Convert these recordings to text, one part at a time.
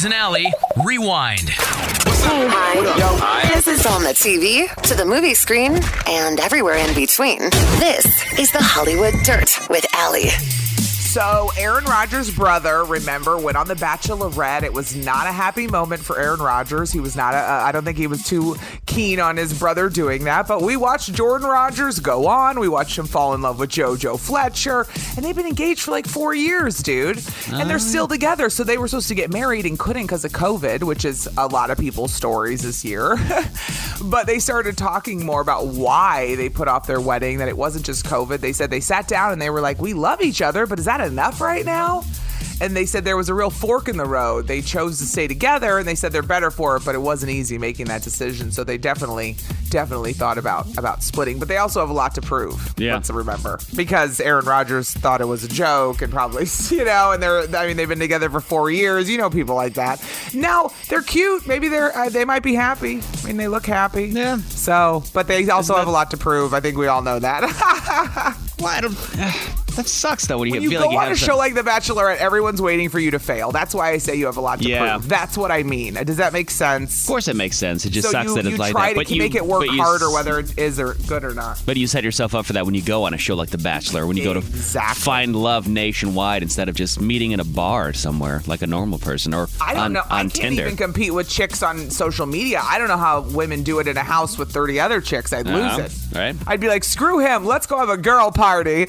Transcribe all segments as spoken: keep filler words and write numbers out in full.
and Allie, Rewind. Hi. Hi. This is on the T V, to the movie screen, and everywhere in between. This is the Hollywood Dirt with Allie. So, Aaron Rodgers' brother, remember, went on The Bachelorette. It was not a happy moment for Aaron Rodgers. He was not, a, uh, I don't think he was too keen on his brother doing that. But we watched Jordan Rodgers go on. We watched him fall in love with JoJo Fletcher. And they've been engaged for like four years, dude. And uh. they're still together. So they were supposed to get married and couldn't because of COVID, which is a lot of people's stories this year. But they started talking more about why they put off their wedding, that it wasn't just COVID. They said they sat down and they were like, we love each other, but is that enough right now? And they said there was a real fork in the road. They chose to stay together, and they said they're better for it, but it wasn't easy making that decision. So they definitely, definitely thought about about splitting. But they also have a lot to prove. Yeah. Let's remember, because Aaron Rodgers thought it was a joke, and probably, you know, and they're, I mean, they've been together for four years. You know, people like that. Now they're cute. Maybe they're uh, they might be happy. I mean, they look happy. Yeah. So, but they also that- have a lot to prove. I think we all know that. Well, I don't. Uh, that sucks though. When you, when you feel go like you on have a to... show like The Bachelorette, everyone's waiting for you to fail. That's why I say you have a lot to Yeah. prove. That's what I mean. Does that make sense? Of course, it makes sense. It just so sucks you, that it's you like try that. to But you make it work but you, harder, whether it is or good or not. But you set yourself up for that when you go on a show like The Bachelor, when you Exactly. go to find love nationwide instead of just meeting in a bar somewhere like a normal person or I don't on, know. on I can't Tinder. even compete with chicks on social media. I don't know how women do it in a house with thirty other chicks. I'd lose Uh-huh. it. Right. I'd be like, screw him. Let's go have a girl party.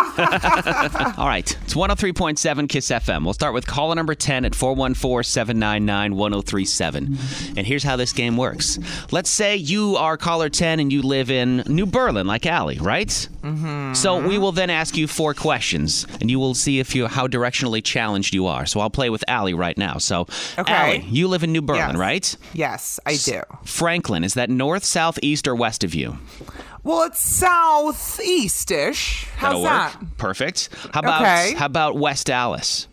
All right. It's one oh three point seven KISS F M. We'll start with caller number ten at four one four, seven nine nine, one oh three seven. And here's how this game works. Let's say you are caller ten and you live in New Berlin, like Allie, right? Mm-hmm. So we will then ask you four questions, and you will see if you how directionally challenged you are. So I'll play with Allie right now. So, Okay. Allie, you live in New Berlin, Yes. right? Yes, I do. Franklin, is that north, south, east, or west of you? Well, it's southeast-ish. How's That'll that? work. Perfect. How about Okay. how about West Dallas?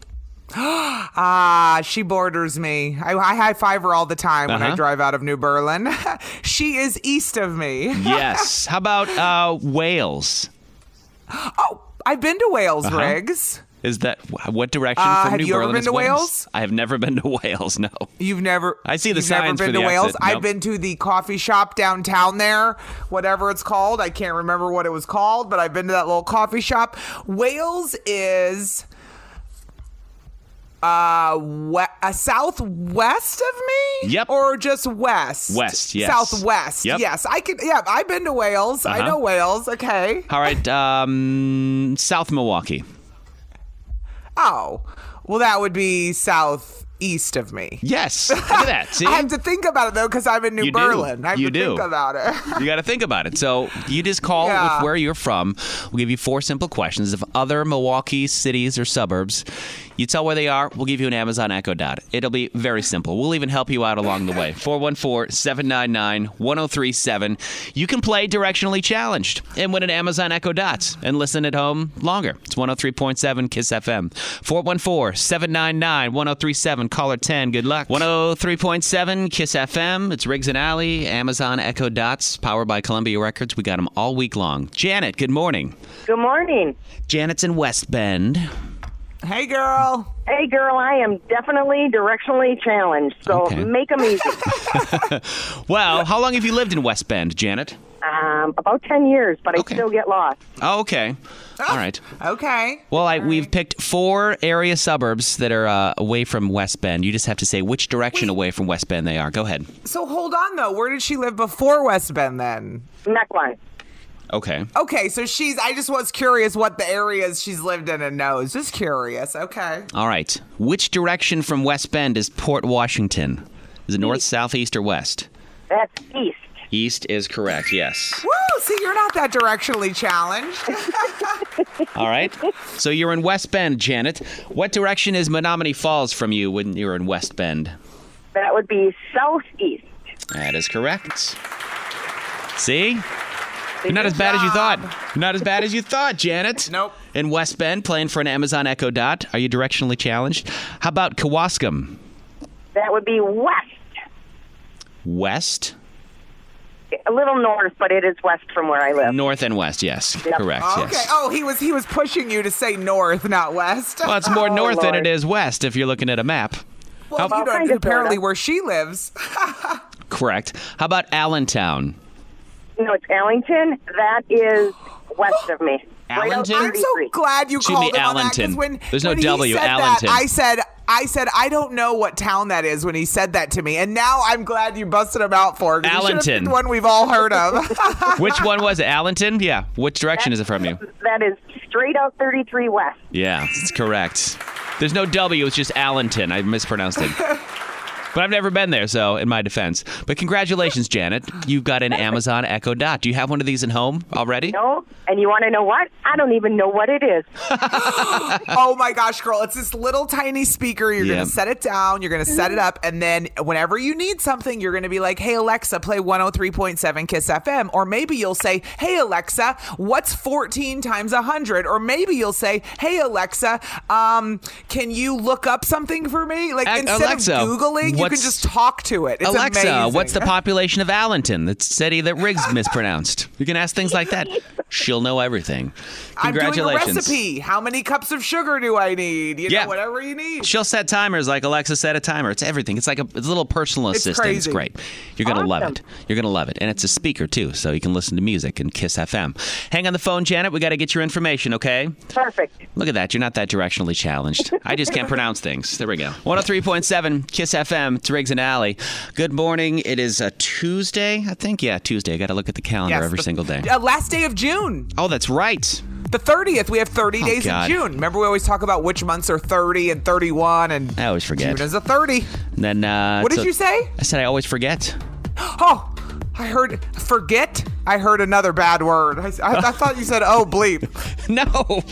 Ah, she borders me. I, I high five her all the time when I Uh-huh. drive out of New Berlin. She is east of me. Yes. How about uh, Wales? Oh, I've been to Wales, Uh-huh. Riggs. Is that what direction Uh, from have New you ever Berlin been is to Wales? Wales? I have never been to Wales. No. You've never. I see the you've never signs been for to the Wales. exit. I've Nope. been to the coffee shop downtown there, whatever it's called. I can't remember what it was called, but I've been to that little coffee shop. Wales is uh, we- uh southwest of me. Yep. Or just west. West, yes. Southwest. Yep. Yes, I can. Yeah, I've been to Wales. I Uh-huh. know Wales. Okay. All right. Um, South Milwaukee. Oh, well, that would be southeast of me. Yes. Look at that. See? I have to think about it, though, because I'm in New You do. Berlin. I have You to do. think about it. You got to think about it. So you just call Yeah. with where you're from. We'll give you four simple questions of other Milwaukee cities or suburbs. You tell where they are. We'll give you an Amazon Echo Dot. It'll be very simple. We'll even help you out along the way. four one four, seven nine nine, one oh three seven. You can play Directionally Challenged and win an Amazon Echo Dot and listen at home longer. It's one oh three point seven KISS F M. four one four, seven nine nine, one oh three seven. Caller ten. Good luck. one oh three point seven KISS F M. It's Riggs and Alley. Amazon Echo Dots powered by Columbia Records. We got them all week long. Janet, good morning. Good morning. Janet's in West Bend. Hey, girl. Hey, girl, I am definitely directionally challenged, so Okay. make them easy. Well, how long have you lived in West Bend, Janet? um, about ten years, but I Okay. still get lost. Oh, okay. All right. Okay. Well, I, we've picked four area suburbs that are uh, away from West Bend. You just have to say which direction Wait. away from West Bend they are. Go ahead. So hold on, though. Where did she live before West Bend, then? Neckline. Okay. Okay, so she's, I just was curious what the areas she's lived in and knows. Just curious. Okay. All right. Which direction from West Bend is Port Washington? Is it north, south, east, or west? That's east. East is correct, yes. Woo! See, you're not that directionally challenged. All right. So you're in West Bend, Janet. What direction is Menominee Falls from you when you're in West Bend? That would be southeast. That is correct. See? You're not as bad as you thought. You're not as bad as you thought, Janet. Nope. In West Bend, playing for an Amazon Echo Dot. Are you directionally challenged? How about Kewaskum? That would be west. West? A little north, but it is west from where I live. North and west, yes. Yep. Correct, Okay. yes. Oh, he was he was pushing you to say north, not west. Well, it's more Oh, north than Lord. it is west if you're looking at a map. Well, you Well, don't kind of, apparently sorta. where she lives. Correct. How about Allentown? No, it's Allington. That is west of me. Right out Allenton? I'm so thirty-three. glad you Excuse called me, him on that, 'cause Allenton. when, There's no when he W, said Allenton. That, I said, I said, I don't know what town that is when he said that to me, and now I'm glad you busted him out for it. 'Cause he should have Allenton. picked one we've all heard of. Which one was it? Allenton? Yeah. Which direction is it from you? That is straight out thirty-three west. Yeah, it's correct. There's no W. It's just Allenton. I mispronounced it. But I've never been there, so in my defense. But congratulations, Janet. You've got an Amazon Echo Dot. Do you have one of these at home already? No, and you want to know what? I don't even know what it is. Oh my gosh, girl. It's this little tiny speaker. You're Yeah. going to set it down. You're going to set it up. And then whenever you need something, you're going to be like, hey, Alexa, play one oh three point seven Kiss F M. Or maybe you'll say, hey, Alexa, what's fourteen times one hundred? Or maybe you'll say, hey, Alexa, um, can you look up something for me? Like A- instead Alexa, of Googling, you can what's- just talk to it. It's Alexa, amazing. what's the population of Allenton, the city that Riggs mispronounced? You can ask things like that. She'll know everything. I'm doing a Congratulations. recipe. How many cups of sugar do I need? You Yeah. know, whatever you need. She'll set timers like Alexa set a timer. It's everything. It's like a, it's a little personal It's assistant. It's crazy. great. You're going to love Awesome. it. You're going to love it. And it's a speaker, too, so you can listen to music and Kiss F M. Hang on the phone, Janet. We got to get your information, okay? Perfect. Look at that. You're not that directionally challenged. I just can't pronounce things. There we go. one oh three point seven Kiss F M. It's Riggs and Alley. Good morning. It is a Tuesday, I think. Yeah, Tuesday. I got to look at the calendar Yes, every the- single day. Uh, last day of June. Oh, that's right. The thirtieth, we have thirty Oh, days God. in June. Remember, we always talk about which months are thirty and thirty-one, and I always forget. June is a thirty. And then, uh, What did so- you say? I said I always forget. Oh, I heard forget. I heard another bad word. I, I, I thought you said, oh, bleep. No.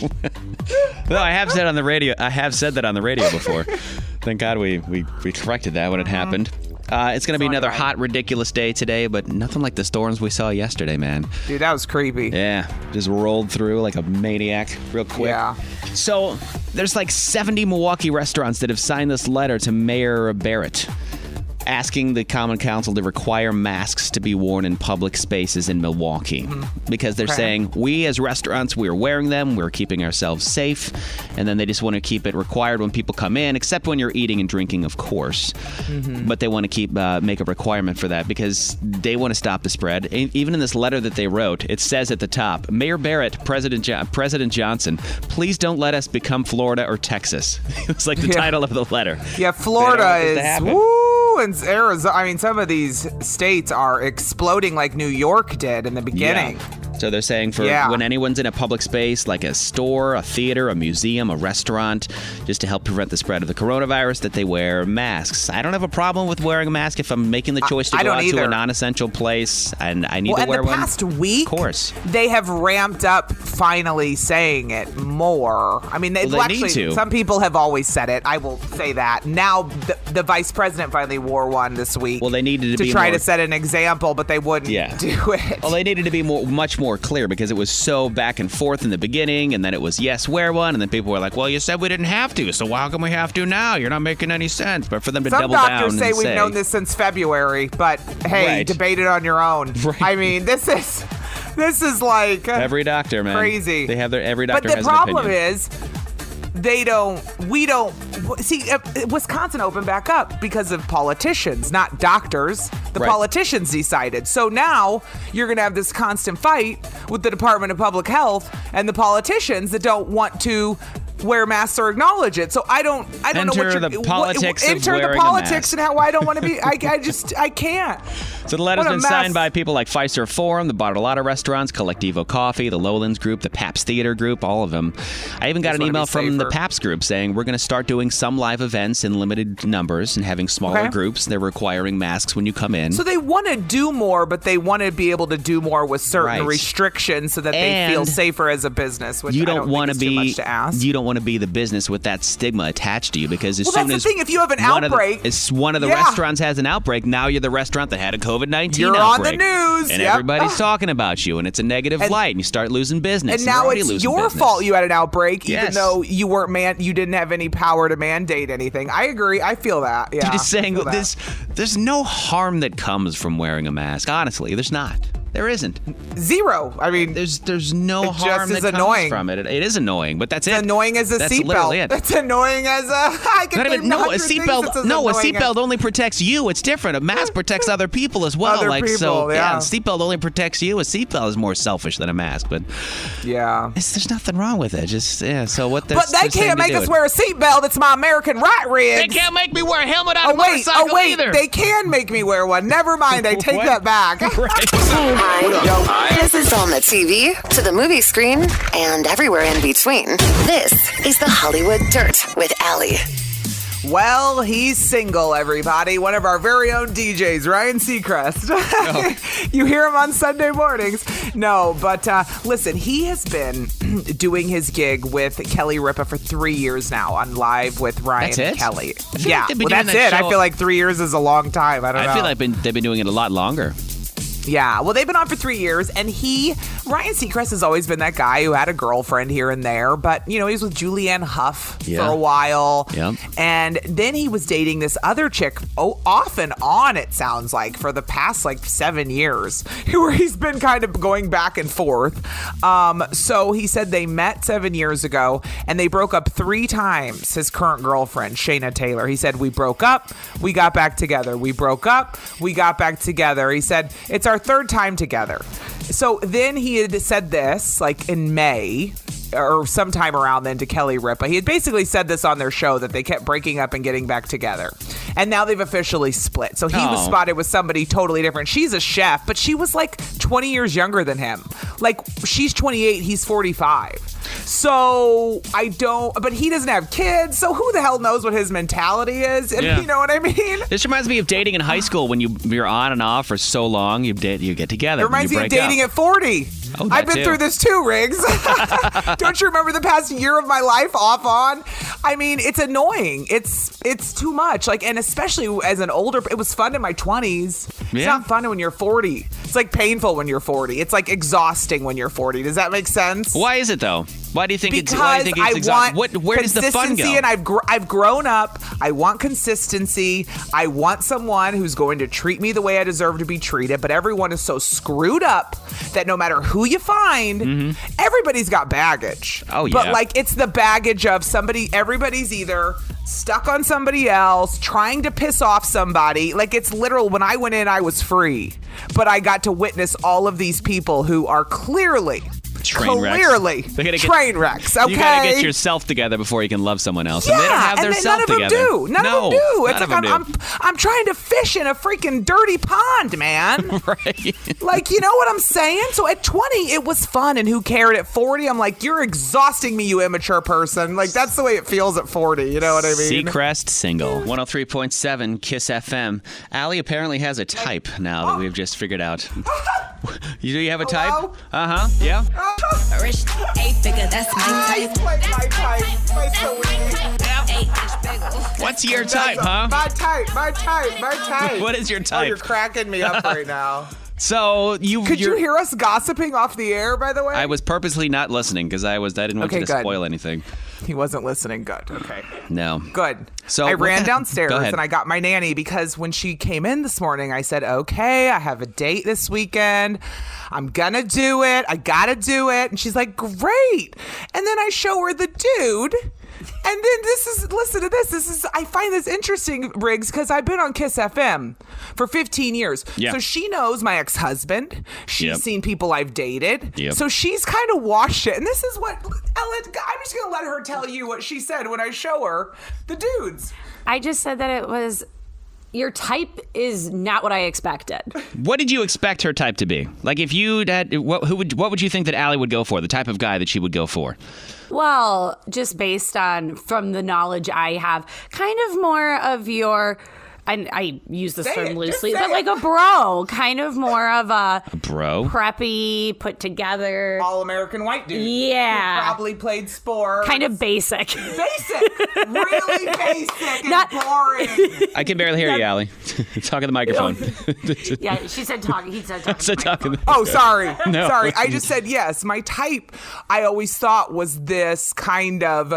No, I have said on the radio. I have said that on the radio before. Thank God we we, we corrected that when it happened. Uh, it's going to be another hot, ridiculous day today, but nothing like the storms we saw yesterday, man. Dude, that was creepy. Yeah, just rolled through like a maniac real quick. Yeah. So there's like seventy Milwaukee restaurants that have signed this letter to Mayor Barrett, asking the Common Council to require masks to be worn in public spaces in Milwaukee. Because they're Okay. saying, we as restaurants, we're wearing them, we're keeping ourselves safe, and then they just want to keep it required when people come in, except when you're eating and drinking, of course. But they want to keep uh, make a requirement for that because they want to stop the spread. E- Even in this letter that they wrote, it says at the top, Mayor Barrett, President jo- President Johnson, please don't let us become Florida or Texas. It's like the Yeah. title of the letter. Yeah, They Florida don't want this is to happen. woo, and Arizona. I mean, some of these states are exploding like New York did in the beginning. Yeah. So they're saying for Yeah. when anyone's in a public space like a store, a theater, a museum, a restaurant, just to help prevent the spread of the coronavirus, that they wear masks. I don't have a problem with wearing a mask if I'm making the choice to I go don't out to either. a non-essential place and I need Well, to in wear the one. past week, Of course. they have ramped up finally saying it more. I mean, they've Well, they need actually, to. some people have always said it. I will say that. Now, the, the vice president finally wore one this week. Well, they needed to to be try more- to set an example, but they wouldn't Yeah. do it. Well, they needed to be more, much more clear because it was so back and forth in the beginning, and then it was yes, wear one, and then people were like, "Well, you said we didn't have to, so how come we have to now? You're not making any sense." But for them to Some double down doctors and say we've say, known this since February, but hey, Right. debate it on your own. Right. I mean, this is this is like uh, every doctor, man, crazy. They have their every But doctor the has problem an opinion. is, they don't. We don't. See, uh, Wisconsin opened back up because of politicians, not doctors. The Right. politicians decided. So now you're going to have this constant fight with the Department of Public Health and the politicians that don't want to wear masks or acknowledge it. So I don't. I don't know what Enter you're. the what- politics of enter the wearing a politics mask. and how I don't want to be. I, I just. I can't. So the letter's What a been mess. signed by people like Pfizer Forum, the Bartolotta Restaurants, Collectivo Coffee, the Lowlands Group, the Paps Theater Group, all of them. I even got Just an wanna email be from the safer. Paps Group saying we're going to start doing some live events in limited numbers and having smaller Okay. groups. They're requiring masks when you come in. So they want to do more, but they want to be able to do more with certain Right. restrictions so that they feel And safer as a business. Which you I don't, don't want think to is too be much to ask. you don't want to be the business with that stigma attached to you because as Well, soon that's as the thing. If you have an one of the- outbreak- as one of the Yeah. restaurants has an outbreak, now you're the restaurant that had a COVID nineteen You're on the outbreak. news, and yep. everybody's Ah. talking about you, and it's a negative And- light, and you start losing business. and you're now already it's losing your business. fault you had an outbreak, Yes. even though you weren't man. You didn't have any power to mandate anything. I agree. I feel that. Yeah. Just I saying feel that. this. There's no harm that comes from wearing a mask. Honestly, there's not. There isn't. Zero. I mean, There's there's no It just harm is that annoying. comes from it. it. It is annoying, but that's it's it. annoying as a That's literally seatbelt. it. It's annoying as a. I can Not think even, no, a hundred things seatbelt. that's as No, a annoying as- seatbelt only protects you. It's different. A mask protects other people as well. Other like so, people, yeah. a seatbelt only protects you. A seatbelt is more selfish than a mask, but Yeah. it's, there's nothing wrong with it. Just yeah. So what? But they can't make us wear a seatbelt. It's my American right, Riggs. They can't make me wear a helmet on Oh a wait, motorcycle oh wait, either. they can make me wear one. Never mind, I take What? that back. Hi. This is on the T V, to the movie screen, and everywhere in between. This is the Hollywood Dirt with Allie. Well, he's single, everybody. One of our very own D Js, Ryan Seacrest. Oh. You hear him on Sunday mornings. No, but uh, listen, he has been doing his gig with Kelly Ripa for three years now on Live with Ryan That's it? Kelly. I feel Yeah, like they've been well, doing that's that it. I show- feel like three years is a long time. I don't know. I feel like been, they've been doing it a lot longer. Yeah, well, they've been on for three years, and he, Ryan Seacrest, has always been that guy who had a girlfriend here and there, but, you know, he was with Julianne Hough Yeah. for a while, Yeah. and then he was dating this other chick, oh, off and on, it sounds like, for the past, like, seven years, where he's been kind of going back and forth. Um, so he said they met seven years ago, and they broke up three times, his current girlfriend, Shayna Taylor. He said, we broke up, we got back together. We broke up, we got back together. He said, it's our third time together. So then he had said this, like in May, or sometime around then, to Kelly Ripa. He had basically said this on their show, that they kept breaking up and getting back together. And now they've officially split. So he was Oh. spotted with somebody totally different. She's a chef, but she was like twenty years younger than him. Like, she's twenty-eight, he's forty-five. So I don't, but he doesn't have kids, so who the hell knows what his mentality is? And Yeah. you know what I mean? This reminds me of dating in high school when you you're on and off for so long. You date, you get together. It reminds you me of break dating up. at forty. Oh, that I've been too. through this too, Riggs. Don't you remember the past year of my life off on? I mean, it's annoying. It's it's too much. Like, and especially as an older, it was fun in my twenties. It's Yeah. not fun when you're forty. It's like painful when you're forty. It's like exhausting when you're forty. Does that make sense? Why is it though? Why do you think Because it's? Why do you think it's I exhausting? want What? Where does the fun consistency, go? and I've gr- I've grown up. I want consistency. I want someone who's going to treat me the way I deserve to be treated. But everyone is so screwed up that no matter who you find, everybody's got baggage. Mm-hmm. Oh, But yeah. like, it's the baggage of somebody. Everybody's either stuck on somebody else, trying to piss off somebody. Like, it's literal. When I went in, I was free, but I got to witness all of these people who are clearly. Train wrecks. Clearly, They gotta get- train wrecks. Okay, You gotta get yourself together before you can love someone else. yeah, and they don't have their then self none of them together. do. None no, of them do. It's none like of I'm, them do. I'm, I'm trying to fish in a freaking dirty pond, man. right. Like, you know what I'm saying? So at twenty, it was fun, and who cared? At forty, I'm like, you're exhausting me, you immature person. Like, that's the way it feels at forty. You know what I mean? Seacrest single. one oh three point seven Kiss F M. Allie apparently has a type now that we've just figured out. you do you have a type? Hello? Uh huh. Yeah. Rich eight figure, that's my He's type. like my type, my sweetie. Eight inch bigger. What's your type, huh? My type, my type, my type. What is your Oh, type? you're cracking me up right now. So you Could you you're- hear us gossiping off the air, by the way? I was purposely not listening because I was I didn't want Okay, you to good. spoil anything. He wasn't listening. Good. Okay. No. Good. So I what ran the- downstairs Go ahead. and I got my nanny because when she came in this morning, I said, okay, I have a date this weekend. I'm gonna do it. I gotta do it. And she's like, great. And then I show her the dude. And then this is, listen to this. This is, I find this interesting, Riggs, because I've been on Kiss F M for fifteen years. Yeah. So she knows my ex-husband. She's Yep. seen people I've dated. Yep. So she's kind of washed it. And this is what, Ellen, I'm just going to let her tell you what she said when I show her the dudes. I just said that it was your type is not what I expected. What did you expect her type to be? Like if you had what who would what would you think that Allie would go for? The type of guy that she would go for? Well, just based on from the knowledge I have, kind of more of your. I, I use this Say term it, just loosely, say but it. like a bro, kind of more of a, A bro? preppy, put together, All American white dude. Yeah. Who probably played sports. kind of basic. basic. Really basic and Not- boring. I can barely hear you, Allie. Talk in the microphone. Yeah, she said talking. He said talking. So talk in the- Oh, sorry. No. Sorry. I just said yes. My type, I always thought was this kind of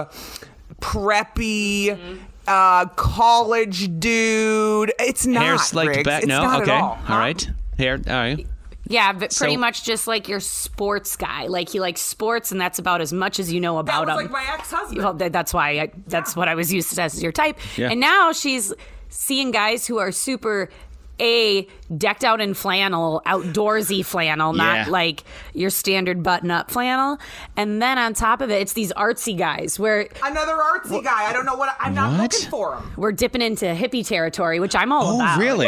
preppy, Mm-hmm. uh, college dude. It's not. Hair slicked Riggs. back. It's No, not okay. At all. all right. Hair. All right. Yeah, but pretty So- much just like your sports guy. Like he likes sports, and that's about as much as you know That about was him. like my ex-husband. Well, that, that's why I, that's what I was used to as your type. Yeah. And now she's seeing guys who are super a decked out in flannel, outdoorsy flannel, not Yeah. like your standard button up flannel. And then on top of it, it's these artsy guys where Another artsy guy. I don't know what I'm not What? looking for him. we're dipping into hippie territory, which I'm all Oh, about. really?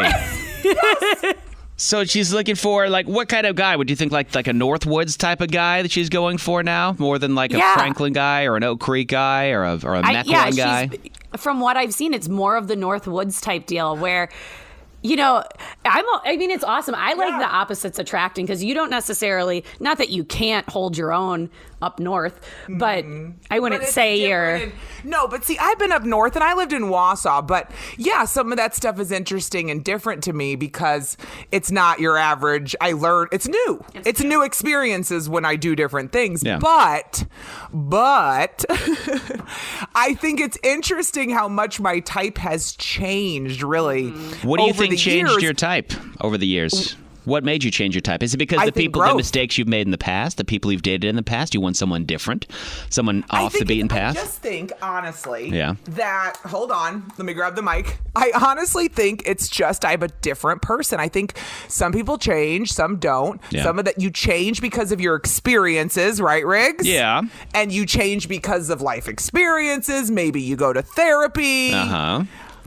So she's looking for like what kind of guy? Would you think like like a Northwoods type of guy that she's going for now, more than like a Yeah. Franklin guy or an Oak Creek guy or a or a I, yeah, Mequon guy? she's, from what I've seen, it's more of the North Woods type deal where, you know, I'm. I mean, it's awesome. I like Yeah. the opposites attracting because you don't necessarily, not that you can't hold your own up north, but I wouldn't But it's say you're. different in- No, but see, I've been up north and I lived in Wausau, but yeah, some of that stuff is interesting and different to me because it's not your average. I learn it's new. It's, new experiences when I do different things. Yeah. But, but I think it's interesting how much my type has changed. Really, What do you over think the changed years. your type over the years? What made you change your type? Is it because I the think people, the growth. mistakes you've made in the past, the people you've dated in the past, you want someone different, someone I off the think beaten it's- path? I just think, honestly, Yeah. that, hold on, let me grab the mic. I honestly think it's just I'm a different person. I think some people change, some don't. Yeah. Some of that you change because of your experiences, right, Riggs? Yeah. And you change because of life experiences. Maybe you go to therapy. Uh huh.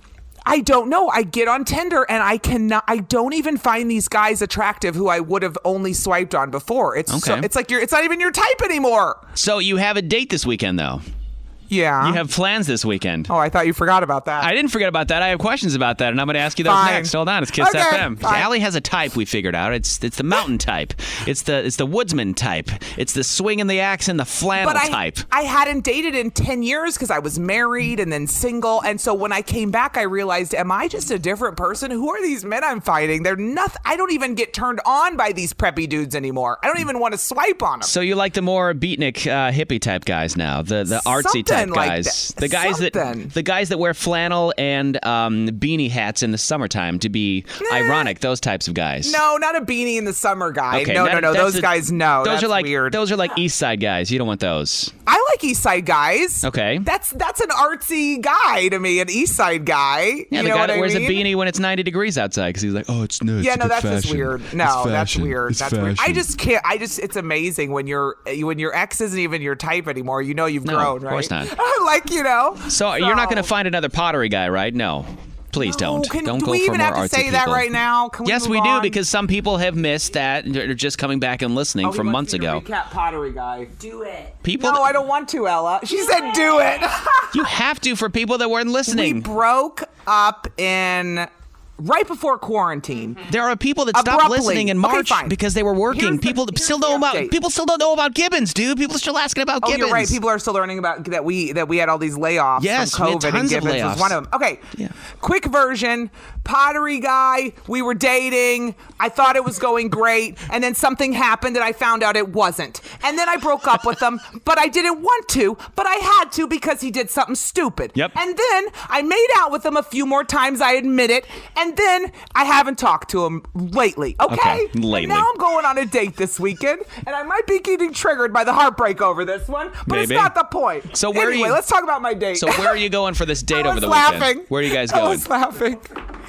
I don't know. I get on Tinder and I cannot. I don't even find these guys attractive who I would have only swiped on before. It's so, Okay. it's like you're. It's not even your type anymore. So you have a date this weekend, though. Yeah. You have plans this weekend. Oh, I thought you forgot about that. I didn't forget about that. I have questions about that, and I'm going to ask you those Fine. next. Hold on, it's Kiss Okay, F M. fine. Allie has a type we figured out. It's it's the mountain type. It's the it's the woodsman type. It's the swinging the axe and the flannel but I, type. I hadn't dated in ten years because I was married and then single. And so when I came back, I realized, am I just a different person? Who are these men I'm fighting? They're nothing. I don't even get turned on by these preppy dudes anymore. I don't even want to swipe on them. So you like the more beatnik uh, hippie type guys now, the the artsy type Something like guys, that. the guys Something. that the guys that wear flannel and um, beanie hats in the summertime to be ironic. Those types of guys. No, not a beanie in the summer guy. Okay, no, that- no, no. that's Those a- guys, no. Those That's are like weird. those are like East Side guys. You don't want those. I like East Side guys. Okay. That's that's an artsy guy to me, an East Side guy. Yeah, you the know guy what that I wears mean? a beanie when it's ninety degrees outside because he's like, oh, it's no. It's Yeah, a no, good that's just fashion. weird. It's No, that's fashion. weird. It's That's weird. I fashion. just can't. I just. It's amazing when you're when your ex isn't even your type anymore. You know you've No, grown, of right? course not. Like you know. So, you're not going to find another pottery guy, right? No. Please No, don't. can- don't do go we for even more have to artsy say that people. right now? Can we yes, move we do on? because some people have missed that. They're just coming back and listening Oh, he from wants months me to ago. Recap pottery guy. Do it. People, No, I don't want to, Ella. She said do it. you have to for people that weren't We listening. broke up in right before quarantine. There are people that stopped Abruptly. listening in Okay, March fine. because they were working. Here's the- people here's still the know about update. people still don't know about Gibbons, dude. People are still asking about Oh, Gibbons. you're right. People are still learning about that we that we had all these layoffs Yes, from we had COVID, and tons of Gibbons was layoffs. one of them. Okay, Yeah. quick version. Pottery guy. We were dating. I thought it was going great, and then something happened, and I found out it wasn't. And then I broke up with him, but I didn't want to, but I had to because he did something stupid. Yep. And then I made out with him a few more times. I admit it, and then I haven't talked to him lately. Okay. Okay, And lately. now I'm going on a date this weekend, and I might be getting triggered by the heartbreak over this one, but Maybe. it's not the point. So where are anyway, you- let's talk about my date. So where are you going for this date I over was the laughing. weekend? Where are you guys I going? was laughing.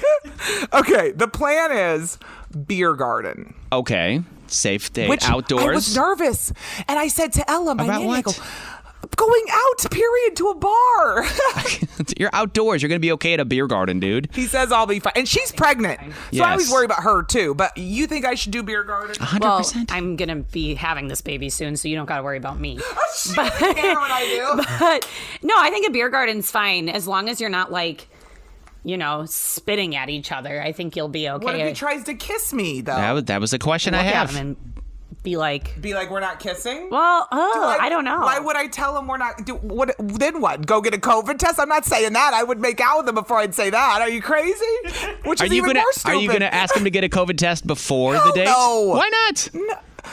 Okay, the plan is beer garden. Okay, safe date, Which outdoors. I was nervous, and I said to Ella, my About nanny, I what? go, going out, period, to a bar. You're outdoors. You're gonna be okay at a beer garden, dude. He says I'll be fine, and she's pregnant, so Yes. I always worry about her too. But you think I should do beer garden? Hundred Well, percent. I'm going to be having this baby soon, so you don't got to worry about me. She doesn't care what I do. But no, I think a beer garden's fine as long as you're not like, you know, spitting at each other. I think you'll be okay. What if he tries to kiss me though? That was, that was a question I Look at have. him and be like, Be like, we're not kissing. well, oh, Do I don't know. Why would I tell him we're not? Do, what? Then what? Go get a COVID test? I'm not saying that. I would make out with him before I'd say that. Are you crazy? Which Are is you even gonna more stupid. Are you gonna ask him to get a COVID test before Hell the date? no. Why not?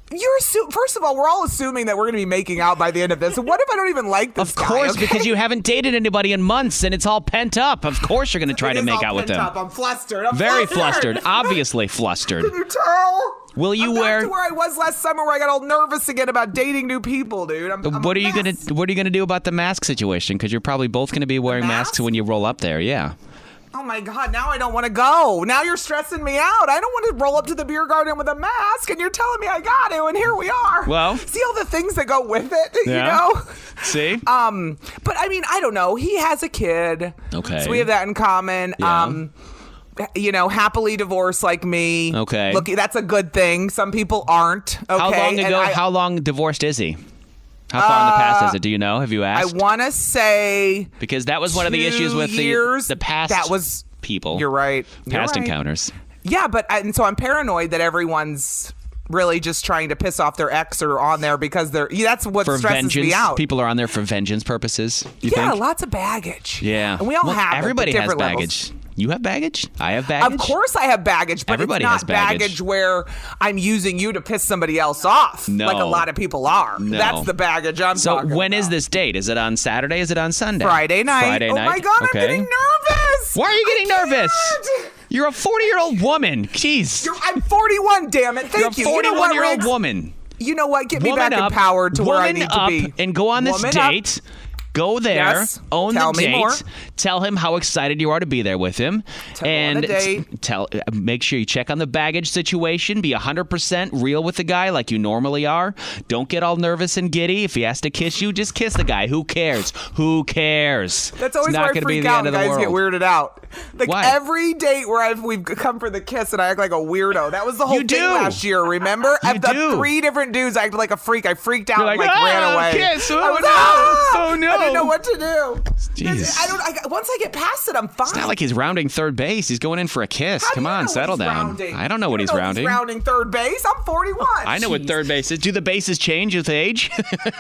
You're assu- First of all, we're all assuming that we're going to be making out by the end of this. So what if I don't even like this Of guy, course, okay? because you haven't dated anybody in months and it's all pent up. Of course you're going to try It to is make all out with pent him. up. I'm flustered. I'm Very flustered. flustered. Obviously flustered. Can you tell? Will you I'm back wear... to where I was last summer, where I got all nervous again about dating new people, dude. I'm, I'm What a are you gonna mess. What are you gonna do about the mask situation? Because you're probably both gonna be wearing mask? masks when you roll up there. Yeah. Oh my God! Now I don't want to go. Now you're stressing me out. I don't want to roll up to the beer garden with a mask, and you're telling me I got to, and here we are. Well, see all the things that go with it, yeah. you know. See. Um, but I mean, I don't know. He has a kid. Okay. So we have that in common. Yeah. Um. You know, happily divorced like me. Okay. Look, that's a good thing. Some people aren't. Okay. How long And ago? I, how long divorced is he? How far in the past is it? Do you know? Have you I asked? want to say because that was one of the two issues with the years. the past. That was people. You're right. You're Past right. encounters. Yeah, but and so I'm paranoid that everyone's really just trying to piss off their ex or on there because they're. Yeah, that's what For stresses vengeance, me out. people are on there for vengeance purposes. You yeah, think? lots of baggage. Yeah, and we all well, have it, but Everybody has different baggage. levels. You have baggage. I have baggage. Of course, I have baggage, but Everybody it's not has baggage. where I'm using you to piss somebody else off, No. like a lot of people are. No. That's the baggage I'm So talking when about. is this date? Is it on Saturday? Is it on Sunday? Friday night. Friday oh night. my God, okay. I'm getting nervous. Why are you getting I nervous? can't. You're a forty-year-old woman. Jeez. You're, I'm forty-one. Damn it! Thank You're a you. You know what, forty-one-year-old Riggs? woman. You know what? Get me Woman back up, empowered to where I woman need to up be. and go on this Woman up. date. Go there, Yes. own Tell the me date, more. tell him how excited you are to be there with him, Tell me and on the date. t- tell make sure you check on the baggage situation. Be one hundred percent real with the guy like you normally are. Don't get all nervous and giddy. If he has to kiss you, just kiss the guy. Who cares? Who cares? That's always it's not where I gonna be freak the out end and of the guys get world. weirded out. Like Why? every date where I've we've come for the kiss and I act like a weirdo. That was the whole You thing do. last year, remember? You Of the do. three different dudes, I acted like a freak. I freaked out You're and like, like "Ah, ran away. kiss. Oh, I was, no. "Ah!" Oh, no. I didn't know what to do. Jeez. I don't. I, once I get past it, I'm fine. It's not like he's rounding third base. He's going in for a kiss. How do Come you on, know what settle he's down. rounding? I don't know You what he's know rounding. He's rounding third base. I'm forty-one. I know what third base is. Do the bases change with age?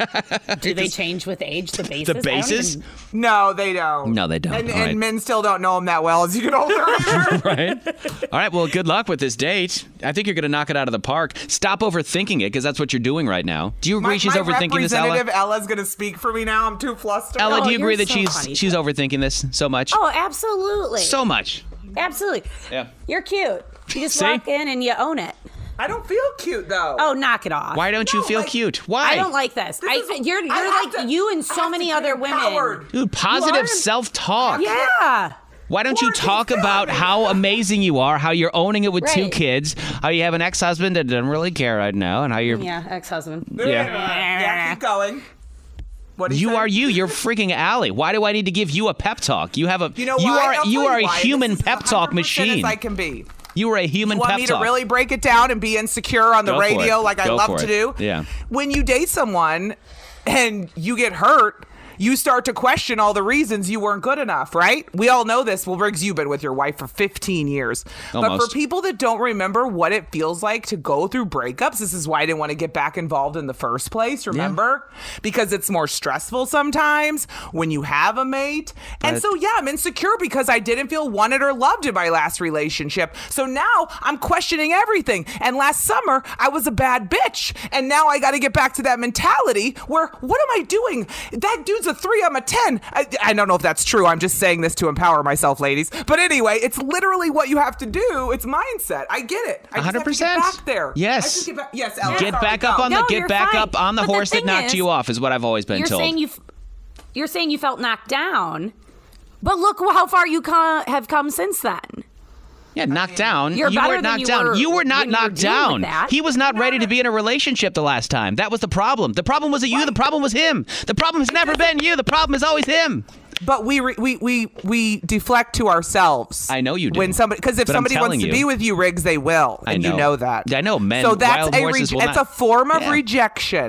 Do they change with age? The bases. the I don't bases? even- No, they don't. No, they don't. And, All and right. men still don't know him that well as you get older. Right? All right, well, good luck with this date. I think you're going to knock it out of the park. Stop overthinking it, because that's what you're doing right now. Do you agree my, she's my overthinking this, Ella? representative Ella's going to speak for me now. I'm too flustered. Ella, Oh, do you agree you're that so she's funny. she's overthinking this so much? Oh, absolutely. So much. Absolutely. Yeah. You're cute. You just See? walk in and you own it. I don't feel cute though. Oh, knock it off. Why don't you No, feel like- cute? Why? I don't like this. I, is- you're you're I have like to- you and I so have many to other get women. empowered. Dude, positive You are- self-talk. Yeah. Why don't you What? talk You feel about me. how amazing you are, how you're owning it with two Right. kids, how you have an ex-husband that doesn't really care right now, and how you're Yeah, ex-husband. Yeah. Yeah, keep going. What do You say? are you. You're freaking Allie. Why do I need to give you a pep talk? You have a. You know you why? are I'll you tell are a why. human This is pep as talk one hundred percent machine. As I can be. You are a human You want pep me talk. to really break it down and be insecure on the Go for radio it. like I Go love for to it. do? Yeah. When you date someone and you get hurt, you start to question all the reasons you weren't good enough, right? We all know this. Well, Riggs, you've been with your wife for fifteen years. But Almost. for people that don't remember what it feels like to go through breakups, this is why I didn't want to get back involved in the first place, remember? Because it's more stressful sometimes when you have a mate. And But- so, yeah, I'm insecure because I didn't feel wanted or loved in my last relationship. So now I'm questioning everything. And last summer, I was a bad bitch. And now I got to get back to that mentality where, what am I doing? That dude's a three, I'm a ten. I, I don't know if that's true. I'm just saying this to empower myself, ladies. But anyway, it's literally what you have to do. It's mindset. I get it. I just one hundred have to percent. get back there. Yes. I just get back, yes, Ella, Get sorry, back up go. on the No, get you're back fine. up on the But the horse that thing knocked is, you off is what I've always been You're told. saying you, f- you're saying you felt knocked down, but look how far you co- have come since then. yeah, knocked down. You're you better weren't than knocked you down. were you were not when you were knocked dealing down. with that. He was not ready to be in a relationship the last time. That was the problem. The problem wasn't you. The problem was him. The problem has never been you. The problem is always him. But we re- we we we deflect to ourselves. I know you do. When somebody, because if But I'm somebody wants telling to you. be with you, Riggs, they will, I and know. you know that. I know, men- So that's wild a horses will it's not- a form of Yeah. rejection.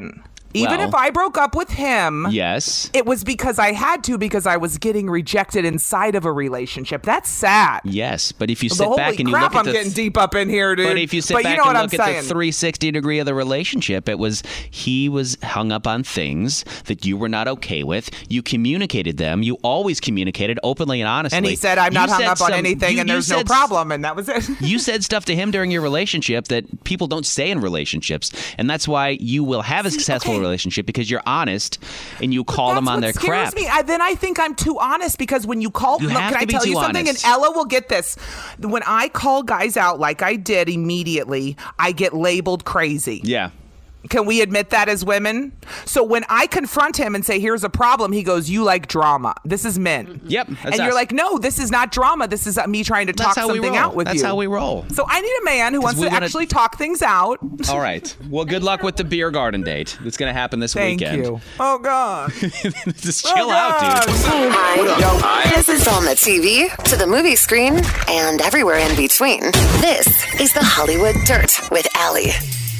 Even Well- if I broke up with him, Yes. it was because I had to because I was getting rejected inside of a relationship. That's sad. Yes, but if you The sit holy back and you crap, look at I'm the getting deep up in here, dude. But if you sit But back you know and what look I'm at saying. the three sixty degree of the relationship, it was he was hung up on things that you were not okay with. You communicated them. You always communicated openly and honestly. And he said, I'm You not hung said up on some- anything you- and you there's no said- problem. And that was it. You said stuff to him during your relationship that people don't say in relationships. And that's why you will have a See, successful okay. relationship because you're honest and you call them That's on what their scares crap. Me. I, then I think I'm too honest because when you call, You look, have can to I be tell you too something? honest. And Ella will get this. When I call guys out like I did immediately, I get labeled crazy. Yeah. Can we admit that as women? So when I confront him and say, here's a problem, he goes, you like drama. This is men. Yep. And that's you're us. like, no, this is not drama. This is uh, me trying to talk That's how we something roll. out with That's you. how we roll. So I need a man who wants we to wanna- actually talk things out. All right. Well, good luck with the beer garden date. It's going to happen this Thank weekend. you. Oh, God. Just Oh, chill out, God. dude. Hi. This is on the T V, to the movie screen, and everywhere in between. This is the Hollywood Dirt with Allie.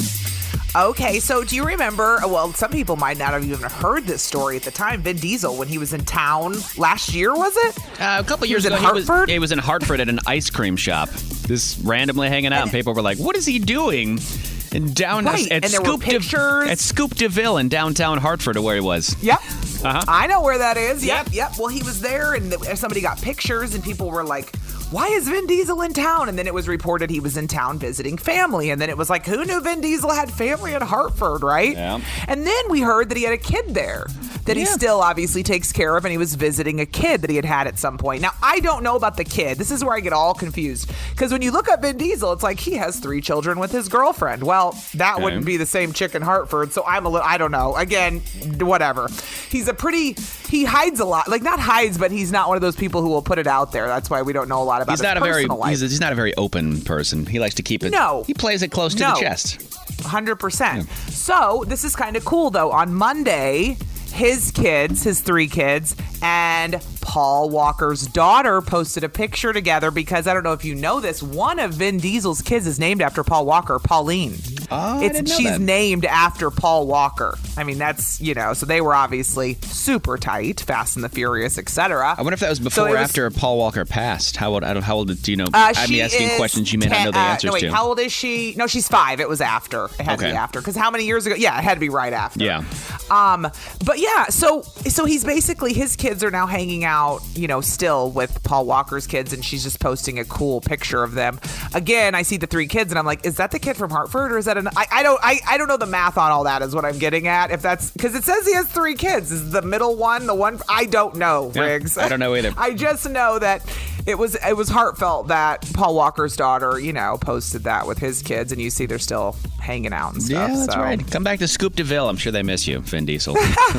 Okay, so do you remember? Well, some people might not have even heard this story at the time. Vin Diesel, when he was in town last year, was it? Uh, a couple He years was in ago, he was, Hartford? he was in Hartford at an ice cream shop. Just randomly hanging out, and people were like, "What is he doing?" And down Right, at and there were Scoop De- pictures. at Scoop DeVille in downtown Hartford, or where he was. Yep. Uh-huh. I know where that is. Yep, Yep. yep. Well, he was there, and th- somebody got pictures, and people were like, why is Vin Diesel in town? And then it was reported he was in town visiting family. And then it was like, who knew Vin Diesel had family in Hartford, right? Yeah. And then we heard that he had a kid there that he Yeah. still obviously takes care of, and he was visiting a kid that he had had at some point. Now, I don't know about the kid. This is where I get all confused. Because when you look up Vin Diesel, it's like he has three children with his girlfriend. Well, that Okay. wouldn't be the same chick in Hartford, so I'm a little, I don't know. Again, whatever. He's a pretty, he hides a lot. Like, not hides, but he's not one of those people who will put it out there. That's why we don't know a lot about He's his not a very personal life. he's, he's not a very open person. He likes to keep it. No. He plays it close to No. the chest. one hundred percent. So this is kind of cool, though. On Monday, his kids, his three kids, and Paul Walker's daughter posted a picture together because I don't know if you know this. One of Vin Diesel's kids is named after Paul Walker, Pauline. Oh, I it's, didn't know she's that. named after Paul Walker. I mean, that's, you know, so they were obviously super tight, Fast and the Furious, et cetera. I wonder if that was So before it or was- after Paul Walker passed. How old? I don't. How old do you know? Uh, I'm she asking is questions you may not ten- know the uh, answers no, wait, to. How old is she? No, she's five. It was after. It had to Okay. be after. Because how many years ago? Yeah, it had to be right after. Yeah. Um, but yeah, so so he's basically, his kids are now hanging out, you know, still with Paul Walker's kids, and she's just posting a cool picture of them. Again, I see the three kids, and I'm like, is that the kid from Hartford, or is that an? I, I don't I, I don't know the math on all that. Is what I'm getting at. If that's because it says he has three kids. Is the middle one the one? I don't know, Yeah, Riggs. I don't know either. I just know that it was it was heartfelt that Paul Walker's daughter, you know, posted that with his kids, and you see they're still hanging out and stuff. Yeah, that's so. right. Come back to Scoop DeVille. I'm sure they miss you, Vin Diesel.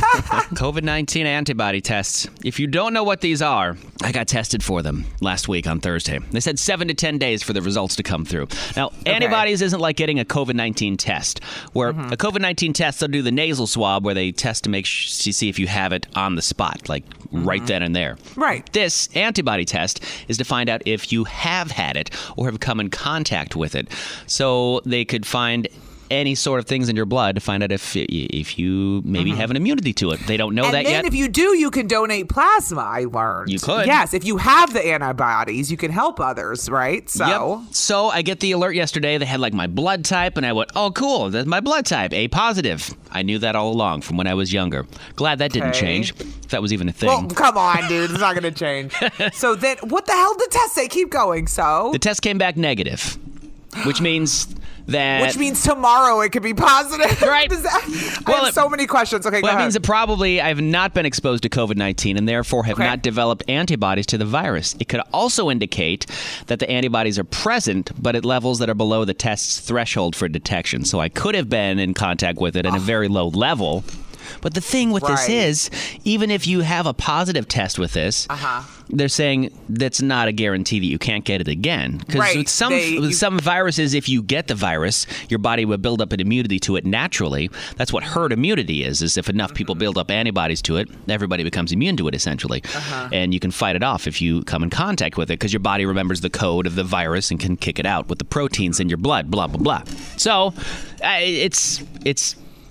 COVID nineteen antibody tests. If you don't know what these are, I got tested for them last week on Thursday. They said seven to ten days for the results to come through. Now, antibodies isn't like getting a COVID nineteen test, where Mm-hmm. a COVID nineteen test, they'll do the nasal swab where they test to make sh- to see if you have it on the spot, like right then and there. Right. This antibody test is to find out if you have had it or have come in contact with it. So they could find any sort of things in your blood to find out if if you maybe have an immunity to it. They don't know And that then yet. if you do, you can donate plasma, I learned. You could. Yes, if you have the antibodies, you can help others, right? So, Yep. So I get the alert yesterday. They had like my blood type, and I went, "Oh, cool! That's my blood type, A positive." I knew that all along from when I was younger. Glad that didn't Okay. change. If that was even a thing. well, come on, dude. It's not going to change. So then, what the hell did the test say? Keep going. So, the test came back negative, which means that which means tomorrow it could be positive. Right. Does that, Well, I have it- so many questions. Okay, Well, go that ahead. means that probably I've not been exposed to COVID nineteen and therefore have Okay. not developed antibodies to the virus. It could also indicate that the antibodies are present, but at levels that are below the test's threshold for detection. So I could have been in contact with it at a very low level. But the thing with this Right. is, even if you have a positive test with this, Uh-huh. they're saying that's not a guarantee that you can't get it again. Because Right. with some They- with you- some viruses, if you get the virus, your body will build up an immunity to it naturally. That's what herd immunity is, is if enough people build up antibodies to it, everybody becomes immune to it, essentially. Uh-huh. And you can fight it off if you come in contact with it, because your body remembers the code of the virus and can kick it out with the proteins in your blood, blah, blah, blah. So uh, it's it's...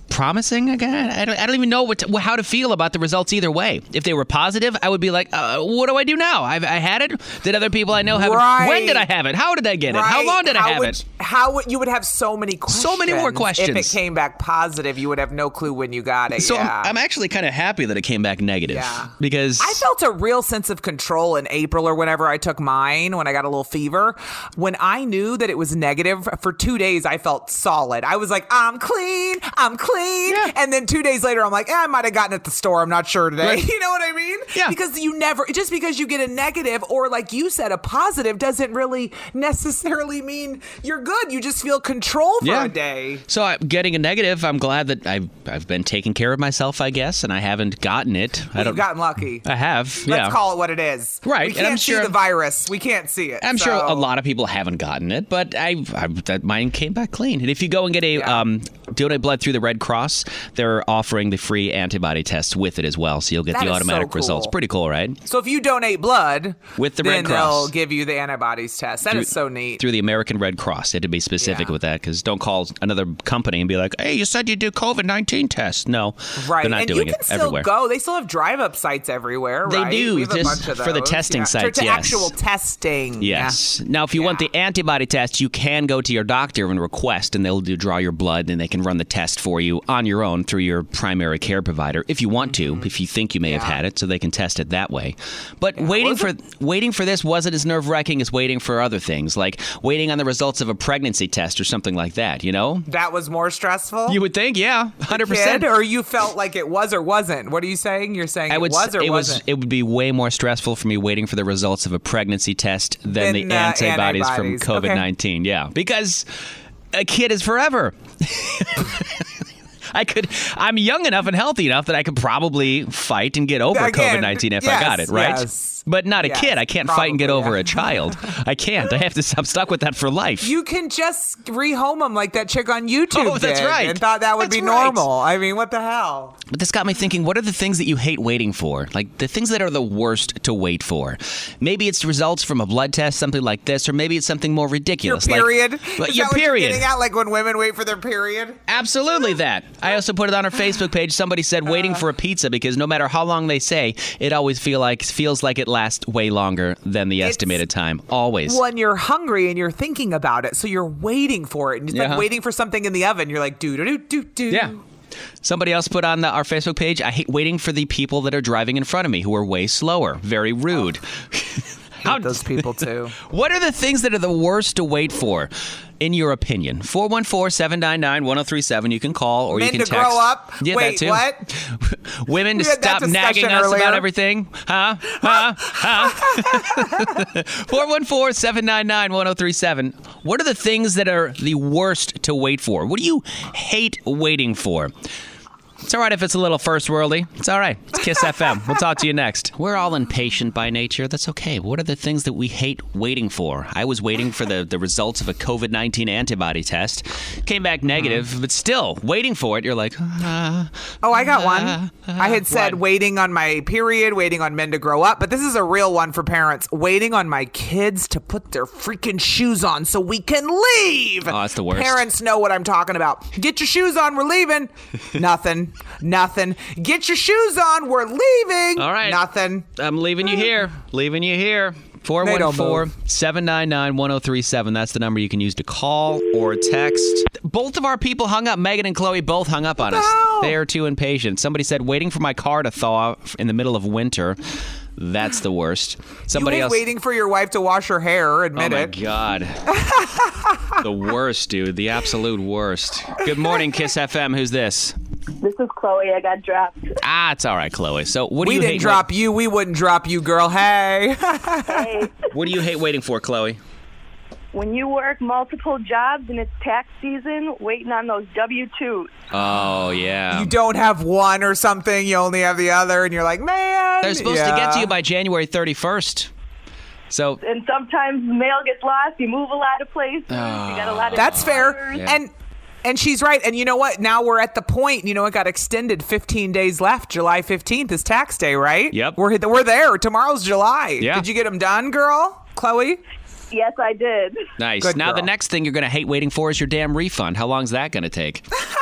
promising. Again, I don't, I don't even know what to, how to feel about the results either way. If they were positive, I would be like, uh, what do I do now? I've, I had it. Did other people I know have right. it? When did I have it? How did I get it? Right. How long did how I have would, it? How would you would have so many questions? So many more questions. If it came back positive, you would have no clue when you got it. So yeah. I'm, I'm actually kind of happy that it came back negative. Yeah. Because I felt a real sense of control in April or whenever I took mine, when I got a little fever. When I knew that it was negative for two days, I felt solid. I was like, I'm clean, I'm clean. Yeah. And then two days later, I'm like, eh, I might have gotten it at the store. I'm not sure today. Right. You know what I mean? Yeah. Because you never, just because you get a negative or like you said, a positive doesn't really necessarily mean you're good. You just feel control for Yeah. a day. So I'm getting a negative. I'm glad that I've I've been taking care of myself, I guess, and I haven't gotten it. I You've don't. gotten lucky. I have. Let's yeah. call it what it is. Right, We and I'm can't see sure- the virus. We can't see it. I'm sure so- a lot of people haven't gotten it, but I, I that mine came back clean. And if you go and get a Yeah. um, donate blood through the Red Cross, they're offering the free antibody test with it as well, so you'll get That the is automatic so cool. results. Pretty cool, right? So if you donate blood With the then Red Cross. they'll give you the antibodies test. That is so neat. Through the American Red Cross. You had to be specific Yeah. with that, because don't call another company and be like, hey, you said you do COVID nineteen tests. No, Right, they're not and doing you can it still everywhere. go. They still have drive-up sites everywhere, They right? do, We have a just bunch of for the those. testing yeah. sites, To yes. actual testing. Yes. Now, if you want Yeah. the antibody test, you can go to your doctor and request, and they'll do draw your blood, and they can run the test for you on your own through your primary care provider if you want to, if you think you may have Mm-hmm. Yeah. had it, so they can test it that way. But waiting Was for it- waiting for this wasn't as nerve wracking as waiting for other things, like waiting on the results of a pregnancy test or something like that. You know? That was more stressful? You would think, yeah, one hundred percent. Kid, or you felt like it was or wasn't? What are you saying? You're saying I it would. was s- or it was. wasn't? It would be way more stressful for me waiting for the results of a pregnancy test than Than, the uh, antibodies, antibodies. from COVID nineteen. Yeah, because a kid is forever. I could. I'm young enough and healthy enough that I could probably fight and get over Again, COVID nineteen if I yes, got it, right? yes. But not a Yes, kid. I can't fight and get probably, over yeah. a child. I can't. I have to. I'm stuck with that for life. You can just rehome them like that chick on YouTube Oh, that's did right. and thought that would That's be right. normal. I mean, what the hell? But this got me thinking, what are the things that you hate waiting for? Like the things that are the worst to wait for. Maybe it's results from a blood test, something like this, or maybe it's something more Your ridiculous. period? Like, Is well, that your what you're period. getting at? Like when women wait for their period? Absolutely that. I also put it on our Facebook page. Somebody said waiting for a pizza because no matter how long they say, it always feel like feels like it lasts way longer than the estimated time. Always. When you're hungry and you're thinking about it, so you're waiting for it. And it's Yeah. like waiting for something in the oven. You're like, do do do do do. Yeah. Somebody else put on the, our Facebook page, I hate waiting for the people that are driving in front of me who are way slower. Very rude. How, Those people too. what are the things that are the worst to wait for, in your opinion? four one four, seven nine nine, one oh three seven. You can call or Men you can to text. grow up? Yeah, Wait, that too. what? Women to We had that stop nagging discussion us earlier. about everything. Huh? Huh? Huh? four one four, seven nine nine, one oh three seven. What are the things that are the worst to wait for? What do you hate waiting for? It's all right if it's a little first worldy. It's all right. It's Kiss F M. We'll talk to you next. We're all impatient by nature. That's okay. What are the things that we hate waiting for? I was waiting for the, the results of a COVID nineteen antibody test. Came back negative, but still, waiting for it, you're like, ah. Oh, I got one. I had said What? waiting on my period, waiting on men to grow up, but this is a real one for parents. Waiting on my kids to put their freaking shoes on so we can leave. Oh, that's the worst. Parents know what I'm talking about. Get your shoes on, we're leaving. Nothing. Nothing. Get your shoes on, we're leaving. All right. Nothing. I'm leaving you here. Leaving you here. four one four, seven nine nine, one oh three seven. That's the number you can use to call or text. Both of our people hung up. Megan and Chloe both hung up on us. hell? They are too impatient. Somebody said waiting for my car to thaw in the middle of winter. That's the worst. Somebody you ain't else. waiting for your wife to wash her hair, Oh admit my it. God. The worst, dude. The absolute worst. Good morning, Kiss F M. Who's this? This is Chloe. I got dropped. Ah, it's all right, Chloe. So what do We you didn't hate? drop you, we wouldn't drop you, girl. Hey. Hey, What do you hate waiting for, Chloe? when you work multiple jobs and it's tax season, waiting on those W two's. Oh, yeah. You don't have one or something, you only have the other, and you're like, man. They're supposed to get yeah. to you by January thirty-first. So And sometimes the mail gets lost. You move a lot of places. you got a lot of That's fair. orders. Yeah. And and she's right. And you know what? Now we're at the point, you know, it got extended fifteen days left. July fifteenth is tax day, right? Yep. We're we're there. Tomorrow's July. Yeah. Did you get them done, girl? Chloe? Yes, I did. nice. Good Now the girl. next thing you're going to hate waiting for is your damn refund. How long's that going to take?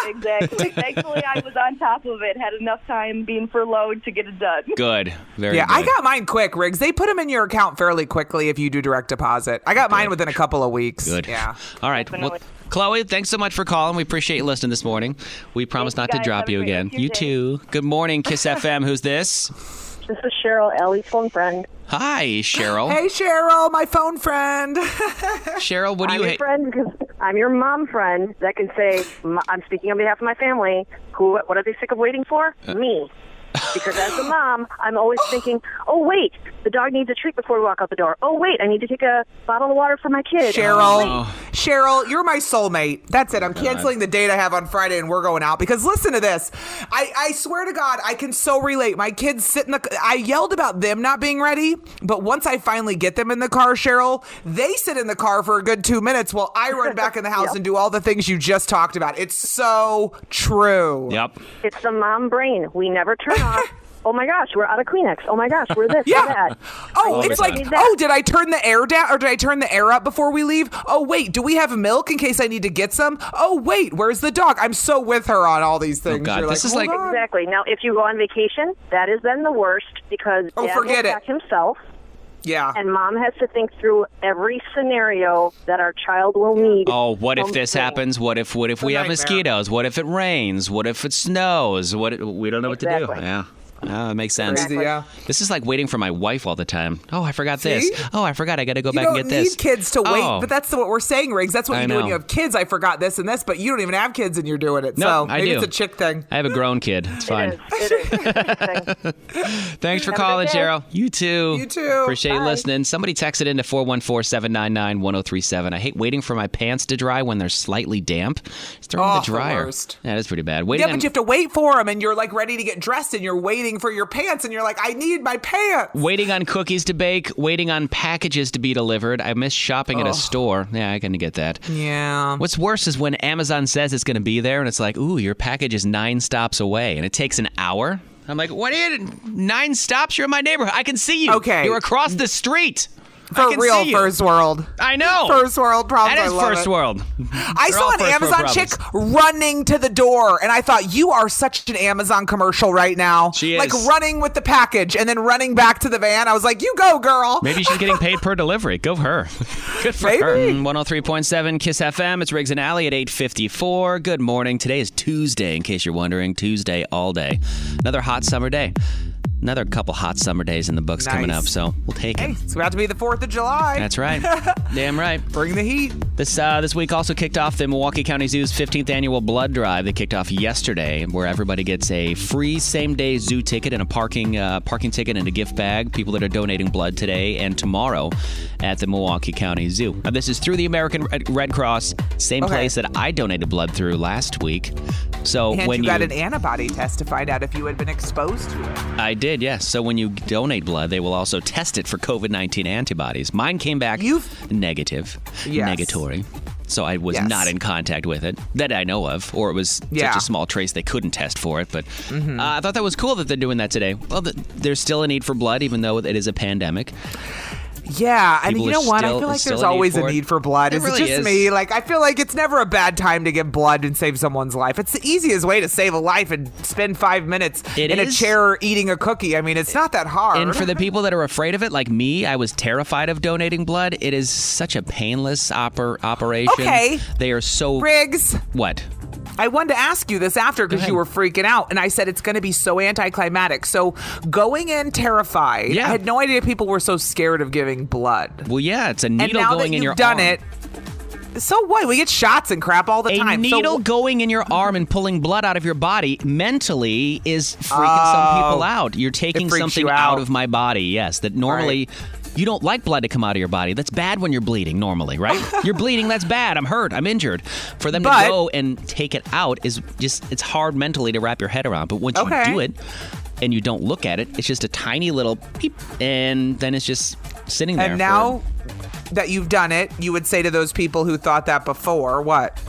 Exactly. Thankfully, I was on top of it. Had enough time being furloughed to get it done. Good. Very yeah, good. I got mine quick, Riggs. They put them in your account fairly quickly if you do direct deposit. I got mine within a couple of weeks. Good. Yeah. All right. Well, Definitely. Chloe, thanks so much for calling. We appreciate you listening this morning. We promise Thank not you, to guys. drop Have a you great again. rest of You your day. too. Good morning, Kiss F M. Who's this? This is Cheryl, Ellie's phone friend. Hi, Cheryl. Hey, Cheryl, my phone friend. Cheryl, what do I'm you your hate? friend because I'm your mom friend that can say, "M- I'm speaking on behalf of my family. Who? What are they sick of waiting for? Uh. Me. Because as a mom, I'm always thinking, oh, wait, the dog needs a treat before we walk out the door. Oh, wait, I need to take a bottle of water for my kid. Cheryl, Oh. Cheryl, you're my soulmate. That's it. I'm canceling the date I have on Friday and we're going out because listen to this. I, I swear to God, I can so relate. My kids sit in the, I yelled about them not being ready, but once I finally get them in the car, Cheryl, they sit in the car for a good two minutes while I run back in the house Yep. and do all the things you just talked about. It's so true. Yep. It's the mom brain. We never turn off. Oh, my gosh, we're out of Kleenex. Oh, my gosh, we're this, Yeah. we're that. Oh, I it's the like, time. Need that. oh, did I turn the air down or did I turn the air up before we leave? Oh, wait, do we have milk in case I need to get some? Oh, wait, where's the dog? I'm so with her on all these things. God, You're this is "Hold like- on." Exactly. Now, if you go on vacation, that is then the worst because Oh, dad forget will it. pack himself. Yeah. And mom has to think through every scenario that our child will need. Oh, what if from this training. happens? What if what if a we have nightmare. mosquitoes? What if it rains? What if it snows? What if, we don't know what to Exactly. do. Yeah. Oh, it makes sense. Crazy, yeah. This is like waiting for my wife all the time. Oh, I forgot See? this. Oh, I forgot. I got to go You back don't and get this. need kids to wait, Oh. but that's what we're saying, Riggs. That's what I you do when know. you have kids. I forgot this and this, but you don't even have kids and you're doing it. No, so I maybe do. it's a chick thing. I have a grown kid. It's fine. It is. It is. Thanks for Have a calling, good day. Cheryl. You too. You too. Appreciate you Bye. listening. Somebody texted into four one four, seven nine nine, one oh three seven. I hate waiting for my pants to dry when they're slightly damp. Just throw them in Oh, the the dryer. worst. Yeah, that's pretty bad. Waiting Yeah, on, but you have to wait for them and you're like ready to get dressed and you're waiting for your pants and you're like, I need my pants. waiting on cookies to bake, waiting on packages to be delivered. I miss shopping at a store. Yeah, I can get that. Yeah. What's worse is when Amazon says it's going to be there and it's like, ooh, your package is nine stops away and it takes an hour. I'm like, what? Are you, nine stops? You're in my neighborhood. I can see you. Okay. You're across the street. For I can real, see you. first world. I know. First world problems. That I is love first it. world. I They're saw all an first world Amazon problems. chick running to the door, and I thought, you are such an Amazon commercial right now. She is. Like running with the package and then running back to the van. I was like, you go, girl. Maybe she's getting paid per delivery. Go her. Good for Maybe. her. Mm, one oh three point seven Kiss F M. It's Riggs and Alley at eight fifty-four. Good morning. Today is Tuesday, in case you're wondering. Tuesday all day. Another hot summer day. Another couple hot summer days in the books coming Nice. up, so we'll take Hey, it. it's about to be the fourth of July. That's right. Damn right. Bring the heat. This uh, this week also kicked off the Milwaukee County Zoo's fifteenth annual blood drive. They kicked off yesterday, where everybody gets a free same-day zoo ticket and a parking uh, parking ticket and a gift bag. People that are donating blood today and tomorrow at the Milwaukee County Zoo. Now, this is through the American Red- Red Cross, same Okay. place that I donated blood through last week. So And when you got an antibody test to find out if you had been exposed to it. I did, yes. So when you donate blood, they will also test it for covid nineteen antibodies. Mine came back You've- negative, Yes. negatory. So I was Yes. not in contact with it that I know of, or it was Yeah. such a small trace they couldn't test for it. But Mm-hmm. uh, I thought that was cool that they're doing that today. Well, th- there's still a need for blood, even though it is a pandemic. Yeah, I mean, People you know are what? still- I feel like still there's a need always a for it. need for blood. It Is really it just is. me? Like, I feel like it's never a bad time to give blood and save someone's life. It's the easiest way to save a life and spend five minutes It in is. a chair eating a cookie. I mean, it's not that hard. And for the people that are afraid of it, like me, I was terrified of donating blood. It is such a painless oper- operation. Okay. They are so... Riggs, What? I wanted to ask you this after because ahead. you were freaking out, and I said it's going to be so anticlimactic. So going in terrified, Yeah. I had no idea people were so scared of giving blood. Well, yeah, it's a And needle now going that in you've your done arm. it, so what? We get shots and crap all the A time. needle so, going in your arm and pulling blood out of your body mentally is freaking some people out. You're taking freaks something you out. out. of my body, yes, that normally you don't like blood to come out of your body. That's bad when you're bleeding normally, right? You're bleeding, that's bad. I'm hurt, I'm injured. For them But- to go and take it out is just, it's hard mentally to wrap your head around. But once Okay. you do it and you don't look at it, it's just a tiny little peep, and then it's just sitting there. and for- now that you've done it, you would say to those people who thought that before, what?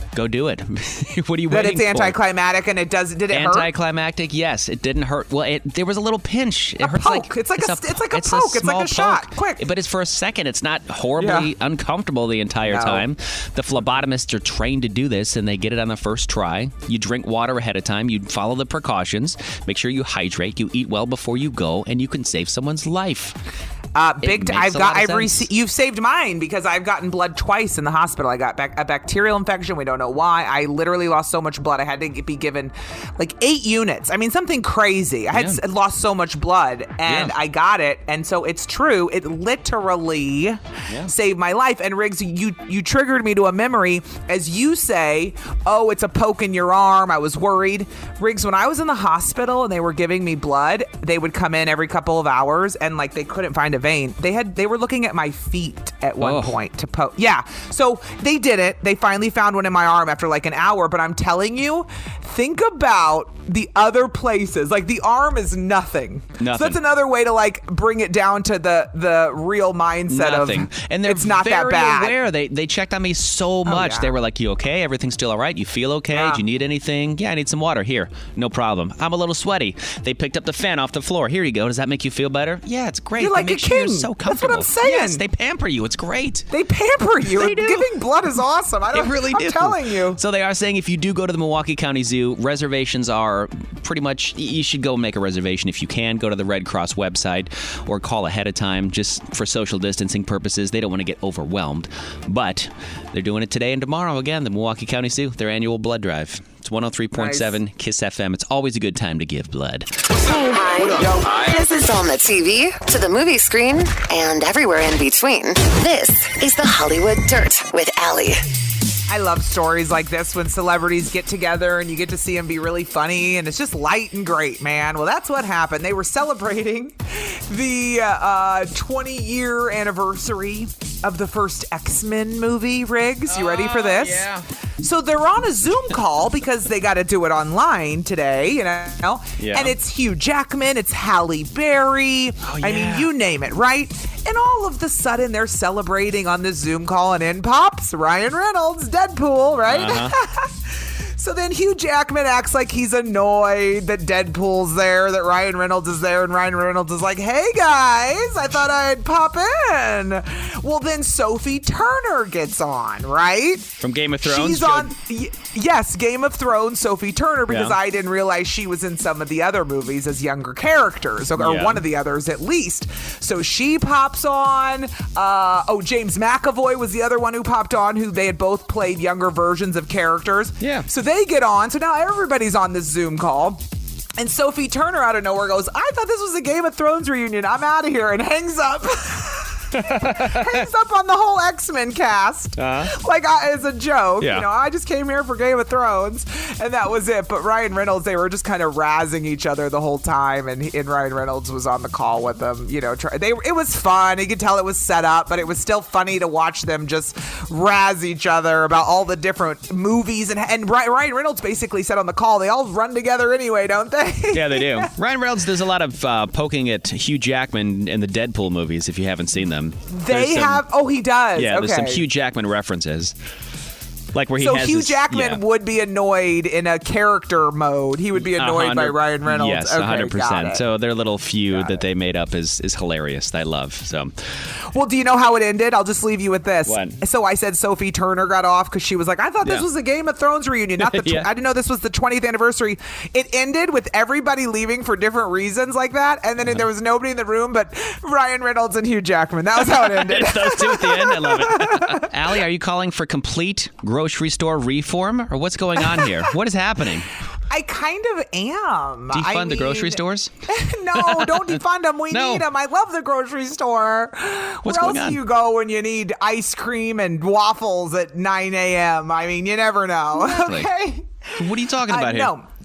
Go do it. What are you That waiting it's for? anticlimactic and it does. Did it hurt? Anticlimactic, yes. It didn't hurt. Well, it, there was a little pinch. It A hurts poke. like It's like a- it's like a it's poke. It's like small a shot. poke. Quick. But it's for a second. It's not horribly Yeah. uncomfortable the entire No. time. The phlebotomists are trained to do this, and they get it on the first try. You drink water ahead of time. You follow the precautions. Make sure you hydrate. You eat well before you go, and you can save someone's life. Uh, big. T- makes I've a got. lot of I've sense. received. You've saved mine because I've gotten blood twice in the hospital. I got bac- a bacterial infection. We don't know why. I literally lost so much blood. I had to be given like eight units. I mean, something crazy. I had Yeah. s- lost so much blood, and Yeah. I got it. And so it's true. It literally saved my life. And Riggs, you you triggered me to a memory as you say, "Oh, it's a poke in your arm." I was worried. Riggs, when I was in the hospital and they were giving me blood, they would come in every couple of hours and like they couldn't find a vein. They had they were looking at my feet at one Oh. point to poke. Yeah. So they did it. They finally found one in my arm after like an hour, but I'm telling you, think about the other places. Like the arm is nothing. Nothing. So that's another way to like bring it down to the the real mindset Nothing. of And they're it's not very that bad. aware. They they checked on me so much. yeah. They were like, "You okay? Everything's still all right? You feel okay? Yeah. Do you need anything? Yeah, I need some water. Here, no problem. I'm a little sweaty. They picked up the fan off the floor. Here you go. Does that make you feel better? Yeah, it's great. You're They like make a sure you're king. so That's what comfortable. I'm saying. Yes, they pamper you. It's great. They pamper you. They do. Giving blood is awesome. I They don't really I'm do. telling you. So they are saying if you do go to the Milwaukee County Zoo, reservations are pretty much, y- you should go make a reservation if you can. Go to the Red Cross website or call ahead of time just for social distancing purposes. They don't want to get overwhelmed. But they're doing it today and tomorrow again, the Milwaukee County Zoo, their annual blood drive. It's one oh three point seven KISS F M. It's always a good time to give blood. Hi. This is on the T V, to the movie screen, and everywhere in between. This is the Hollywood Dirt with Allie. I love stories like this when celebrities get together and you get to see them be really funny and it's just light and great, man. Well, that's what happened. They were celebrating the uh, twenty-year anniversary of the first X-Men movie, Riggs. You ready for this? yeah. So they're on a Zoom call because they got to do it online today, you know? Yeah. And it's Hugh Jackman, it's Halle Berry. I yeah. mean, you name it, right? And all of the sudden, they're celebrating on this Zoom call, and in pops Ryan Reynolds, Deadpool, right? Uh-huh. So then Hugh Jackman acts like he's annoyed that Deadpool's there, that Ryan Reynolds is there, and Ryan Reynolds is like, "Hey guys, I thought I'd pop in." Well, then Sophie Turner gets on, right? From Game of Thrones? She's on, y- yes, Game of Thrones, Sophie Turner, because Yeah. I didn't realize she was in some of the other movies as younger characters, or, or Yeah. one of the others at least. So she pops on. Uh, oh, James McAvoy was the other one who popped on, who they had both played younger versions of characters. Yeah. So they get on. So now everybody's on this Zoom call. And Sophie Turner out of nowhere goes, "I thought this was a Game of Thrones reunion. I'm out of here," and hangs up. hangs up on the whole X-Men cast. Uh-huh. Like, I, as a joke. Yeah. You know, I just came here for Game of Thrones, and that was it. But Ryan Reynolds, they were just kind of razzing each other the whole time, and, he, and Ryan Reynolds was on the call with them. You know, try, they it was fun. You could tell it was set up, but it was still funny to watch them just razz each other about all the different movies. And, and Ryan Reynolds basically said on the call, they all run together anyway, don't they? Yeah, they do. Ryan Reynolds does a lot of uh, poking at Hugh Jackman in the Deadpool movies, if you haven't seen them. They There's some- have. Oh, he does. Yeah, okay. there's some Hugh Jackman references. Like where he So has Hugh his- Jackman yeah. would be annoyed in a character mode. He would be A annoyed by hundred- Ryan Reynolds. Yes, okay, one hundred got percent. it. So their little feud that they made up is is hilarious. I love. So Well, do you know how it ended? I'll just leave you with this. What? So I said Sophie Turner got off because she was like, "I thought this Yeah. was a Game of Thrones reunion. Not the. Tw- Yeah. I didn't know this was the twentieth anniversary." It ended with everybody leaving for different reasons like that, and then there was nobody in the room but Ryan Reynolds and Hugh Jackman. That was how it ended. it's those two at the end. I love it. Allie, are you calling for complete grocery store reform, or what's going on here? What is happening? I kind of am. Defund I the grocery mean- stores? No, don't defund them. We No. need them. I love the grocery store. What's Where going else on? do you go when you need ice cream and waffles at nine a.m.? I mean, you never know. Exactly. Okay. What are you talking Uh, about here? no.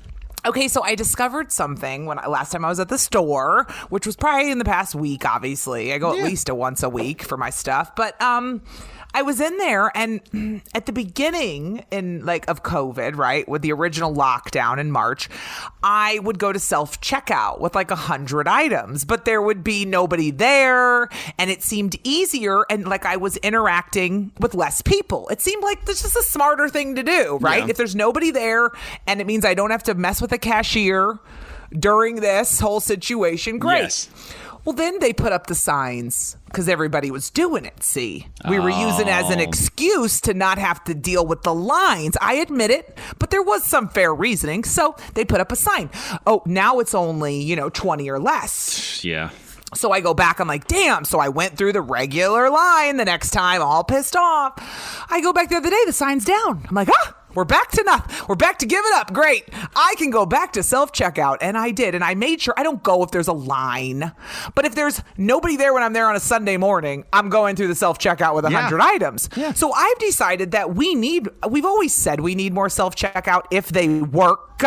Okay, so I discovered something when I, last time I was at the store, which was probably in the past week, obviously. I go Yeah. at least a once a week for my stuff. But um, I was in there, and at the beginning in like of COVID, right, with the original lockdown in March, I would go to self-checkout with like a hundred items, but there would be nobody there, and it seemed easier, and like I was interacting with less people. It seemed like this is a smarter thing to do, right? Yeah. If there's nobody there, and it means I don't have to mess with a cashier during this whole situation, great. Yes. Well, then they put up the signs because everybody was doing it, see? We were using it as an Oh. excuse to not have to deal with the lines. I admit it, but there was some fair reasoning. So they put up a sign. Oh, now it's only, you know, twenty or less. Yeah. So I go back, I'm like, damn. So I went through the regular line the next time, all pissed off. I go back the other day, the sign's down. I'm like, ah, we're back to nothing. We're back to give it up. Great. I can go back to self-checkout. And I did. And I made sure I don't go if there's a line. But if there's nobody there when I'm there on a Sunday morning, I'm going through the self-checkout with one hundred Yeah. items. Yeah. So I've decided that we need, we've always said we need more self-checkout if they work.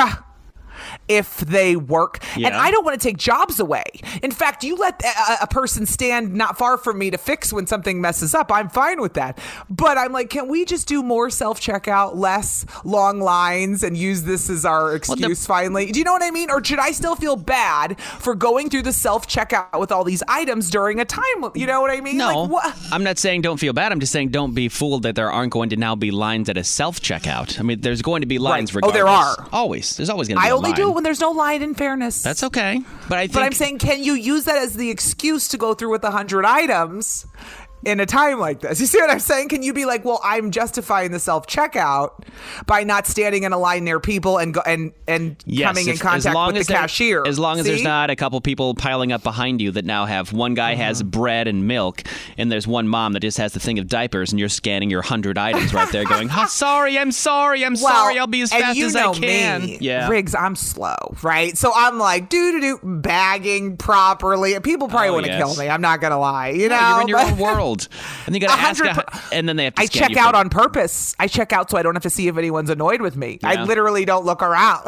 If they work. Yeah. And I don't want to take jobs away. In fact, you let a, a person stand not far from me to fix when something messes up. I'm fine with that. But I'm like, can we just do more self-checkout, less long lines, and use this as our excuse Well, the- finally? Do you know what I mean? Or should I still feel bad for going through the self-checkout with all these items during a time? You know what I mean? No, Like, what? I'm not saying don't feel bad. I'm just saying don't be fooled that there aren't going to now be lines at a self-checkout. I mean, there's going to be lines Right. Oh, regardless. there are. Always. There's always going to be I a only line. do it when there's no line, in fairness. That's okay. But I think But I'm saying, can you use that as the excuse to go through with one hundred items in a time like this? You see what I'm saying? Can you be like, well, I'm justifying the self-checkout by not standing in a line near people and go, and, and Yes, coming in if- contact as long with as the there- cashier? As long as there's See? not a couple people piling up behind you that now have one guy has bread and milk, and there's one mom that just has the thing of diapers, and you're scanning your hundred items right there, going, "Oh, sorry, I'm sorry, I'm Well, sorry, I'll be as and fast you as know I can." Me, Yeah, Riggs, I'm slow, right? So I'm like, doo doo doo, bagging properly. People probably Oh, want to yes. kill me. I'm not gonna lie. You know, No, you're in your but- own world, and you got to ask, one hundred a- and then they have to I scan check you out for- on purpose. I check out so I don't have to see if anyone's annoyed with me. I Yeah. literally don't look around.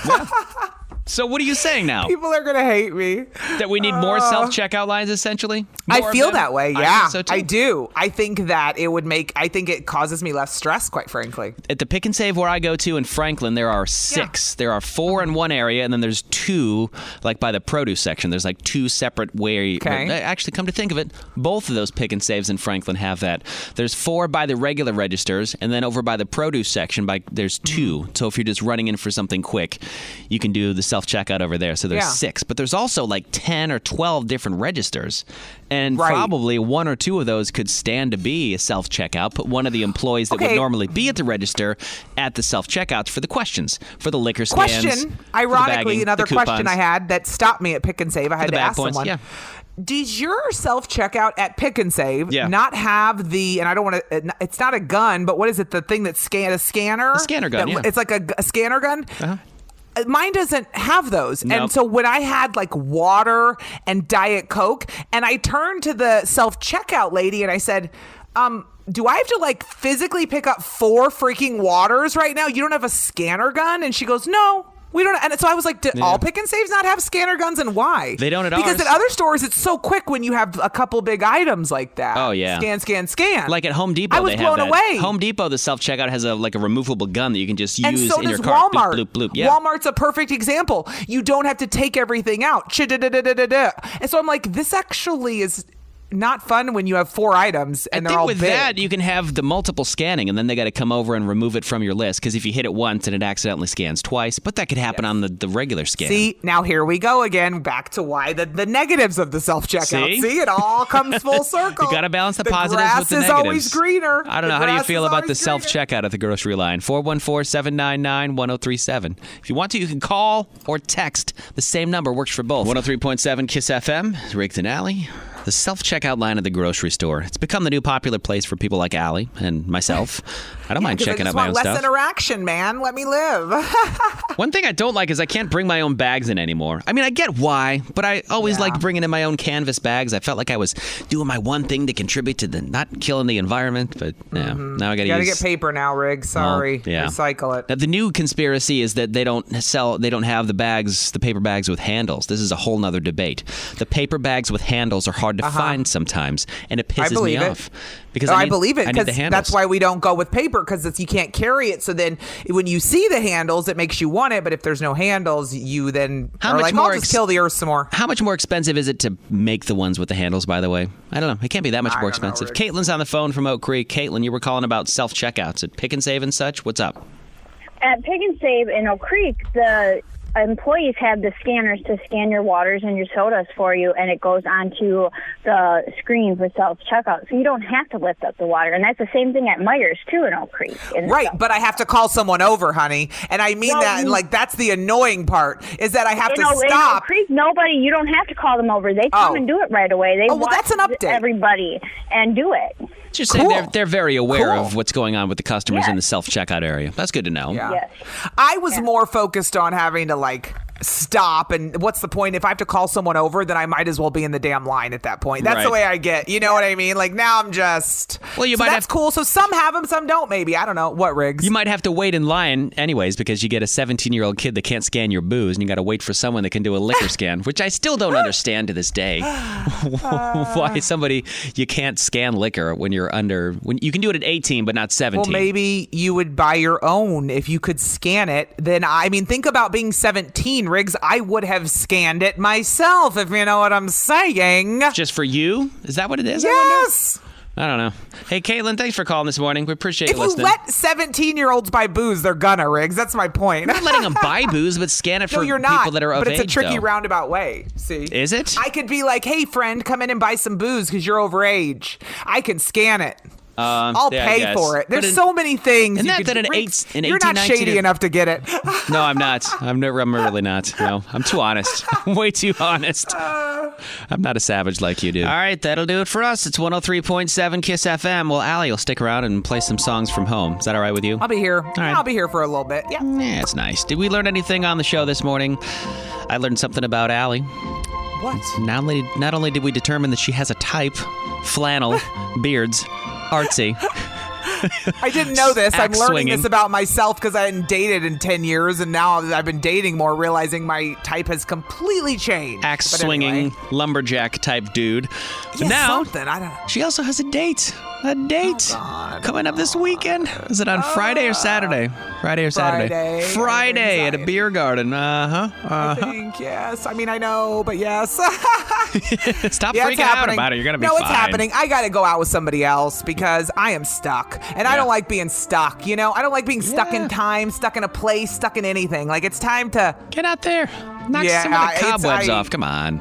So what are you saying now? People are gonna hate me. That we need more self-checkout lines, essentially? More I of feel them? that way. I Yeah, think so too. I do. I think that it would make. I think it causes me less stress, quite frankly. At the Pick and Save where I go to in Franklin, there are six. There are four in one area, and then there's two, like by the produce section. There's like two separate where. You, Okay. well, actually, come to think of it, both of those Pick and Saves in Franklin have that. There's four by the regular registers, and then over by the produce section, by there's two. So if you're just running in for something quick, you can do the self checkout over there. So there's Yeah. six, but there's also like ten or twelve different registers, and Right. probably one or two of those could stand to be a self checkout. Put one of the employees that would Okay. normally be at the register at the self checkouts for the questions, for the liquor scans. Question. for the Ironically, bagging, another the question coupons. I had that stopped me at Pick and Save. I had the to bag ask points, someone. yeah. Does your self checkout at Pick and Save Yeah. not have the? And I don't want to. It's not a gun, but what is it? The thing that scan a scanner? A scanner gun, That- yeah. It's like a, a scanner gun. Uh-huh. Mine doesn't have those. Nope. And so when I had like water and Diet Coke, and I turned to the self checkout lady and I said, um, do I have to like physically pick up four freaking waters right now? You don't have a scanner gun? And she goes, no. We don't, and so I was like, do Yeah. all Pick and Saves not have scanner guns, and why? They don't at Because ours. at other stores, it's so quick when you have a couple big items like that. Oh, yeah. Scan, scan, scan. Like at Home Depot, I was they have blown that. away. Home Depot, the self checkout has a like a removable gun that you can just And use so in does your cart. Walmart. Bloop, bloop, bloop. Yeah. Walmart's a perfect example. You don't have to take everything out. Ch-da-da-da-da-da-da. And so I'm like, this actually is not fun when you have four items and I they're think all with big. that, you can have the multiple scanning, and then they got to come over and remove it from your list. Because if you hit it once and it accidentally scans twice, but that could happen on the, the regular scan. See, now here we go again, back to why the, the negatives of the self-checkout. See? See, it all comes full circle. You got to balance the, the positives grass with the is negatives. always greener. I don't know. The How do you grass feel is about the always self greener. checkout at the grocery line? four one four, seven nine nine, one oh three seven. If you want to, you can call or text. The same number works for both. one oh three point seven Kiss F M, Riggs and Alley. The self-checkout line at the grocery store. It's become the new popular place for people like Allie and myself. I don't Yeah, mind 'cause checking I out just my want own less stuff. interaction, man. Let me live. One thing I don't like is I can't bring my own bags in anymore. I mean, I get why, but I always Yeah. liked bringing in my own canvas bags. I felt like I was doing my one thing to contribute to the not killing the environment, but yeah, now I got to You gotta use. get paper now, Rig. Sorry. Well, yeah. Recycle it. Now, the new conspiracy is that they don't sell, they don't have the bags, the paper bags with handles. This is a whole nother debate. The paper bags with handles are hard to find sometimes, and it I pisses me believe it. off because Oh, I, I need, believe it I need the because handles. that's why we don't go with paper because you can't carry it. So then when you see the handles, it makes you want it. But if there's no handles, you then How are much like, more I'll just ex- kill the earth some more. How much more expensive is it to make the ones with the handles, by the way? I don't know. It can't be that much I more don't know, expensive. Rick. Caitlin's on the phone from Oak Creek. Caitlin, you were calling about self-checkouts at Pick and Save and such. What's up? At Pick and Save in Oak Creek, the employees have the scanners to scan your waters and your sodas for you, and it goes onto the screen for self-checkout. So you don't have to lift up the water. And that's the same thing at Myers, too, in Oak Creek. And Right, stuff. but I have to call someone over, honey. And I mean Well, that, and you- like, that's the annoying part, is that I have in to Oak- in Oak stop. Creek, nobody, you don't have to call them over. They come Oh. and do it right away. They Oh, well, watch that's an update. everybody and do it. Just saying Cool. they're, they're very aware Cool. of what's going on with the customers Yeah. in the self-checkout area. That's good to know. Yeah. Yes. I was more focused on having to, like, stop. And what's the point? If I have to call someone over, then I might as well be in the damn line at that point. That's the Right. way I get. You know what I mean? Like, now I'm just. Well, you so might that's have- cool. So some have them, some don't, maybe. I don't know. What, Riggs? You might have to wait in line anyways because you get a seventeen-year-old kid that can't scan your booze, and you got to wait for someone that can do a liquor scan, which I still don't understand to this day. Why somebody you can't scan liquor when you're under when you can do it at eighteen but not Well, seventeen. maybe you would buy your own if you could scan it. Then I mean, think about being seventeen, Riggs. I would have scanned it myself, if you know what I'm saying. Just for you? Is that what it is? I wonder? Yes. I don't know. Hey, Caitlin, thanks for calling this morning. We appreciate If you you listening. let seventeen-year-olds buy booze, they're gonna, Riggs. That's my point. I'm not letting them buy booze, but scan it No, for you're not. people that are of but it's a age, tricky though. roundabout way. See? Is it? I could be like, hey, friend, come in and buy some booze because you're over age. I can scan it. Um, I'll yeah, I pay guess. for it. There's But in- so many things. Isn't you that could that do. an Riggs, eight- an You're not eighteen, nineteen shady enough to get it. No, I'm not. I'm, never, I'm really not. No, I'm too honest. I'm way too honest. I'm not a savage like you, dude. All right, that'll do it for us. It's one oh three point seven KISS F M. Well, Allie will stick around and play some songs from home. Is that all right with you? I'll be here. right. I'll be here for a little bit. Yeah. Yeah, it's nice. Did we learn anything on the show this morning? I learned something about Allie. What? Not only, not only did we determine that she has a type, flannel, beards, artsy. I didn't know this. I'm Axe learning swinging. this about myself because I hadn't dated in ten years, and now I've been dating more, realizing my type has completely changed. Axe But swinging, anyway. lumberjack type dude. Yeah, now, something. I don't know. she also has a date. A date God. coming up this weekend. Is it on Friday or Saturday? Friday or Saturday? Friday. Friday at a Anxiety. beer garden. Uh huh. I Uh think, yes. I mean, I know, but yes. huh. Stop Yeah, freaking it's out happening. about it. You're gonna be no, fine. it's happening. I got to go out with somebody else because I am stuck, and I Yeah. don't like being stuck. You know, I don't like being stuck Yeah. in time, stuck in a place, stuck in anything. Like it's time to. Get out there. Knock Yeah, some of the it's- cobwebs I- off. Come on.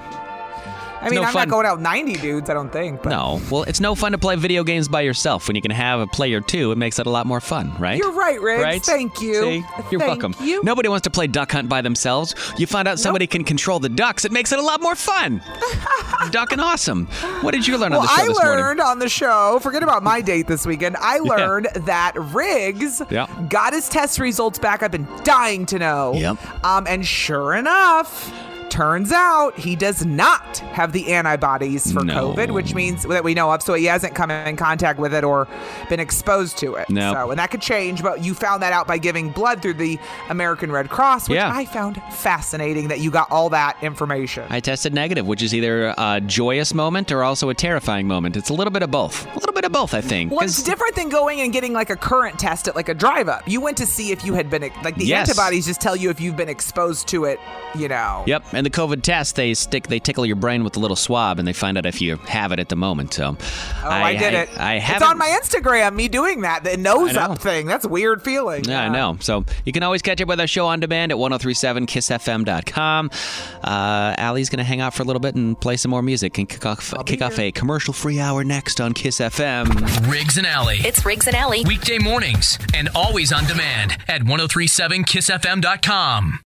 I mean, no I'm fun. not going out with ninety dudes. I don't think. But No. Well, it's no fun to play video games by yourself. When you can have a player two, it makes it a lot more fun, right? You're right, Riggs. Right? Thank you. See? You're Thank welcome. you. Nobody wants to play duck hunt by themselves. You find out somebody can control the ducks. It makes it a lot more fun. Ducking awesome. What did you learn Well, on the show I this learned morning? on the show, forget about my date this weekend, I learned that Riggs Yeah. got his test results back. I've been dying to know. Yep. Um, and sure enough, turns out he does not have the antibodies for No. COVID, which means that we know of. So he hasn't come in contact with it or been exposed to it. No. So, and that could change, but you found that out by giving blood through the American Red Cross, which Yeah. I found fascinating that you got all that information. I tested negative, which is either a joyous moment or also a terrifying moment. It's a little bit of both. A little bit of both, I think. Well, it's 'Cause- different than going and getting like a current test at like a drive up. You went to see if you had been, like the Yes. antibodies just tell you if you've been exposed to it, you know. Yep, and the COVID test, they stick, they tickle your brain with a little swab, and they find out if you have it at the moment. So, Oh, I, did it. I, it's haven't. on my Instagram, me doing that. The nose I know. up thing. That's a weird feeling. Yeah, I know. So you can always catch up with our show on demand at ten thirty-seven kiss f m dot com. Uh, Allie's going to hang out for a little bit and play some more music and kick off, kick off a commercial-free hour next on KISS F M. Riggs and Alley. It's Riggs and Alley. Weekday mornings and always on demand at ten thirty-seven kiss f m dot com.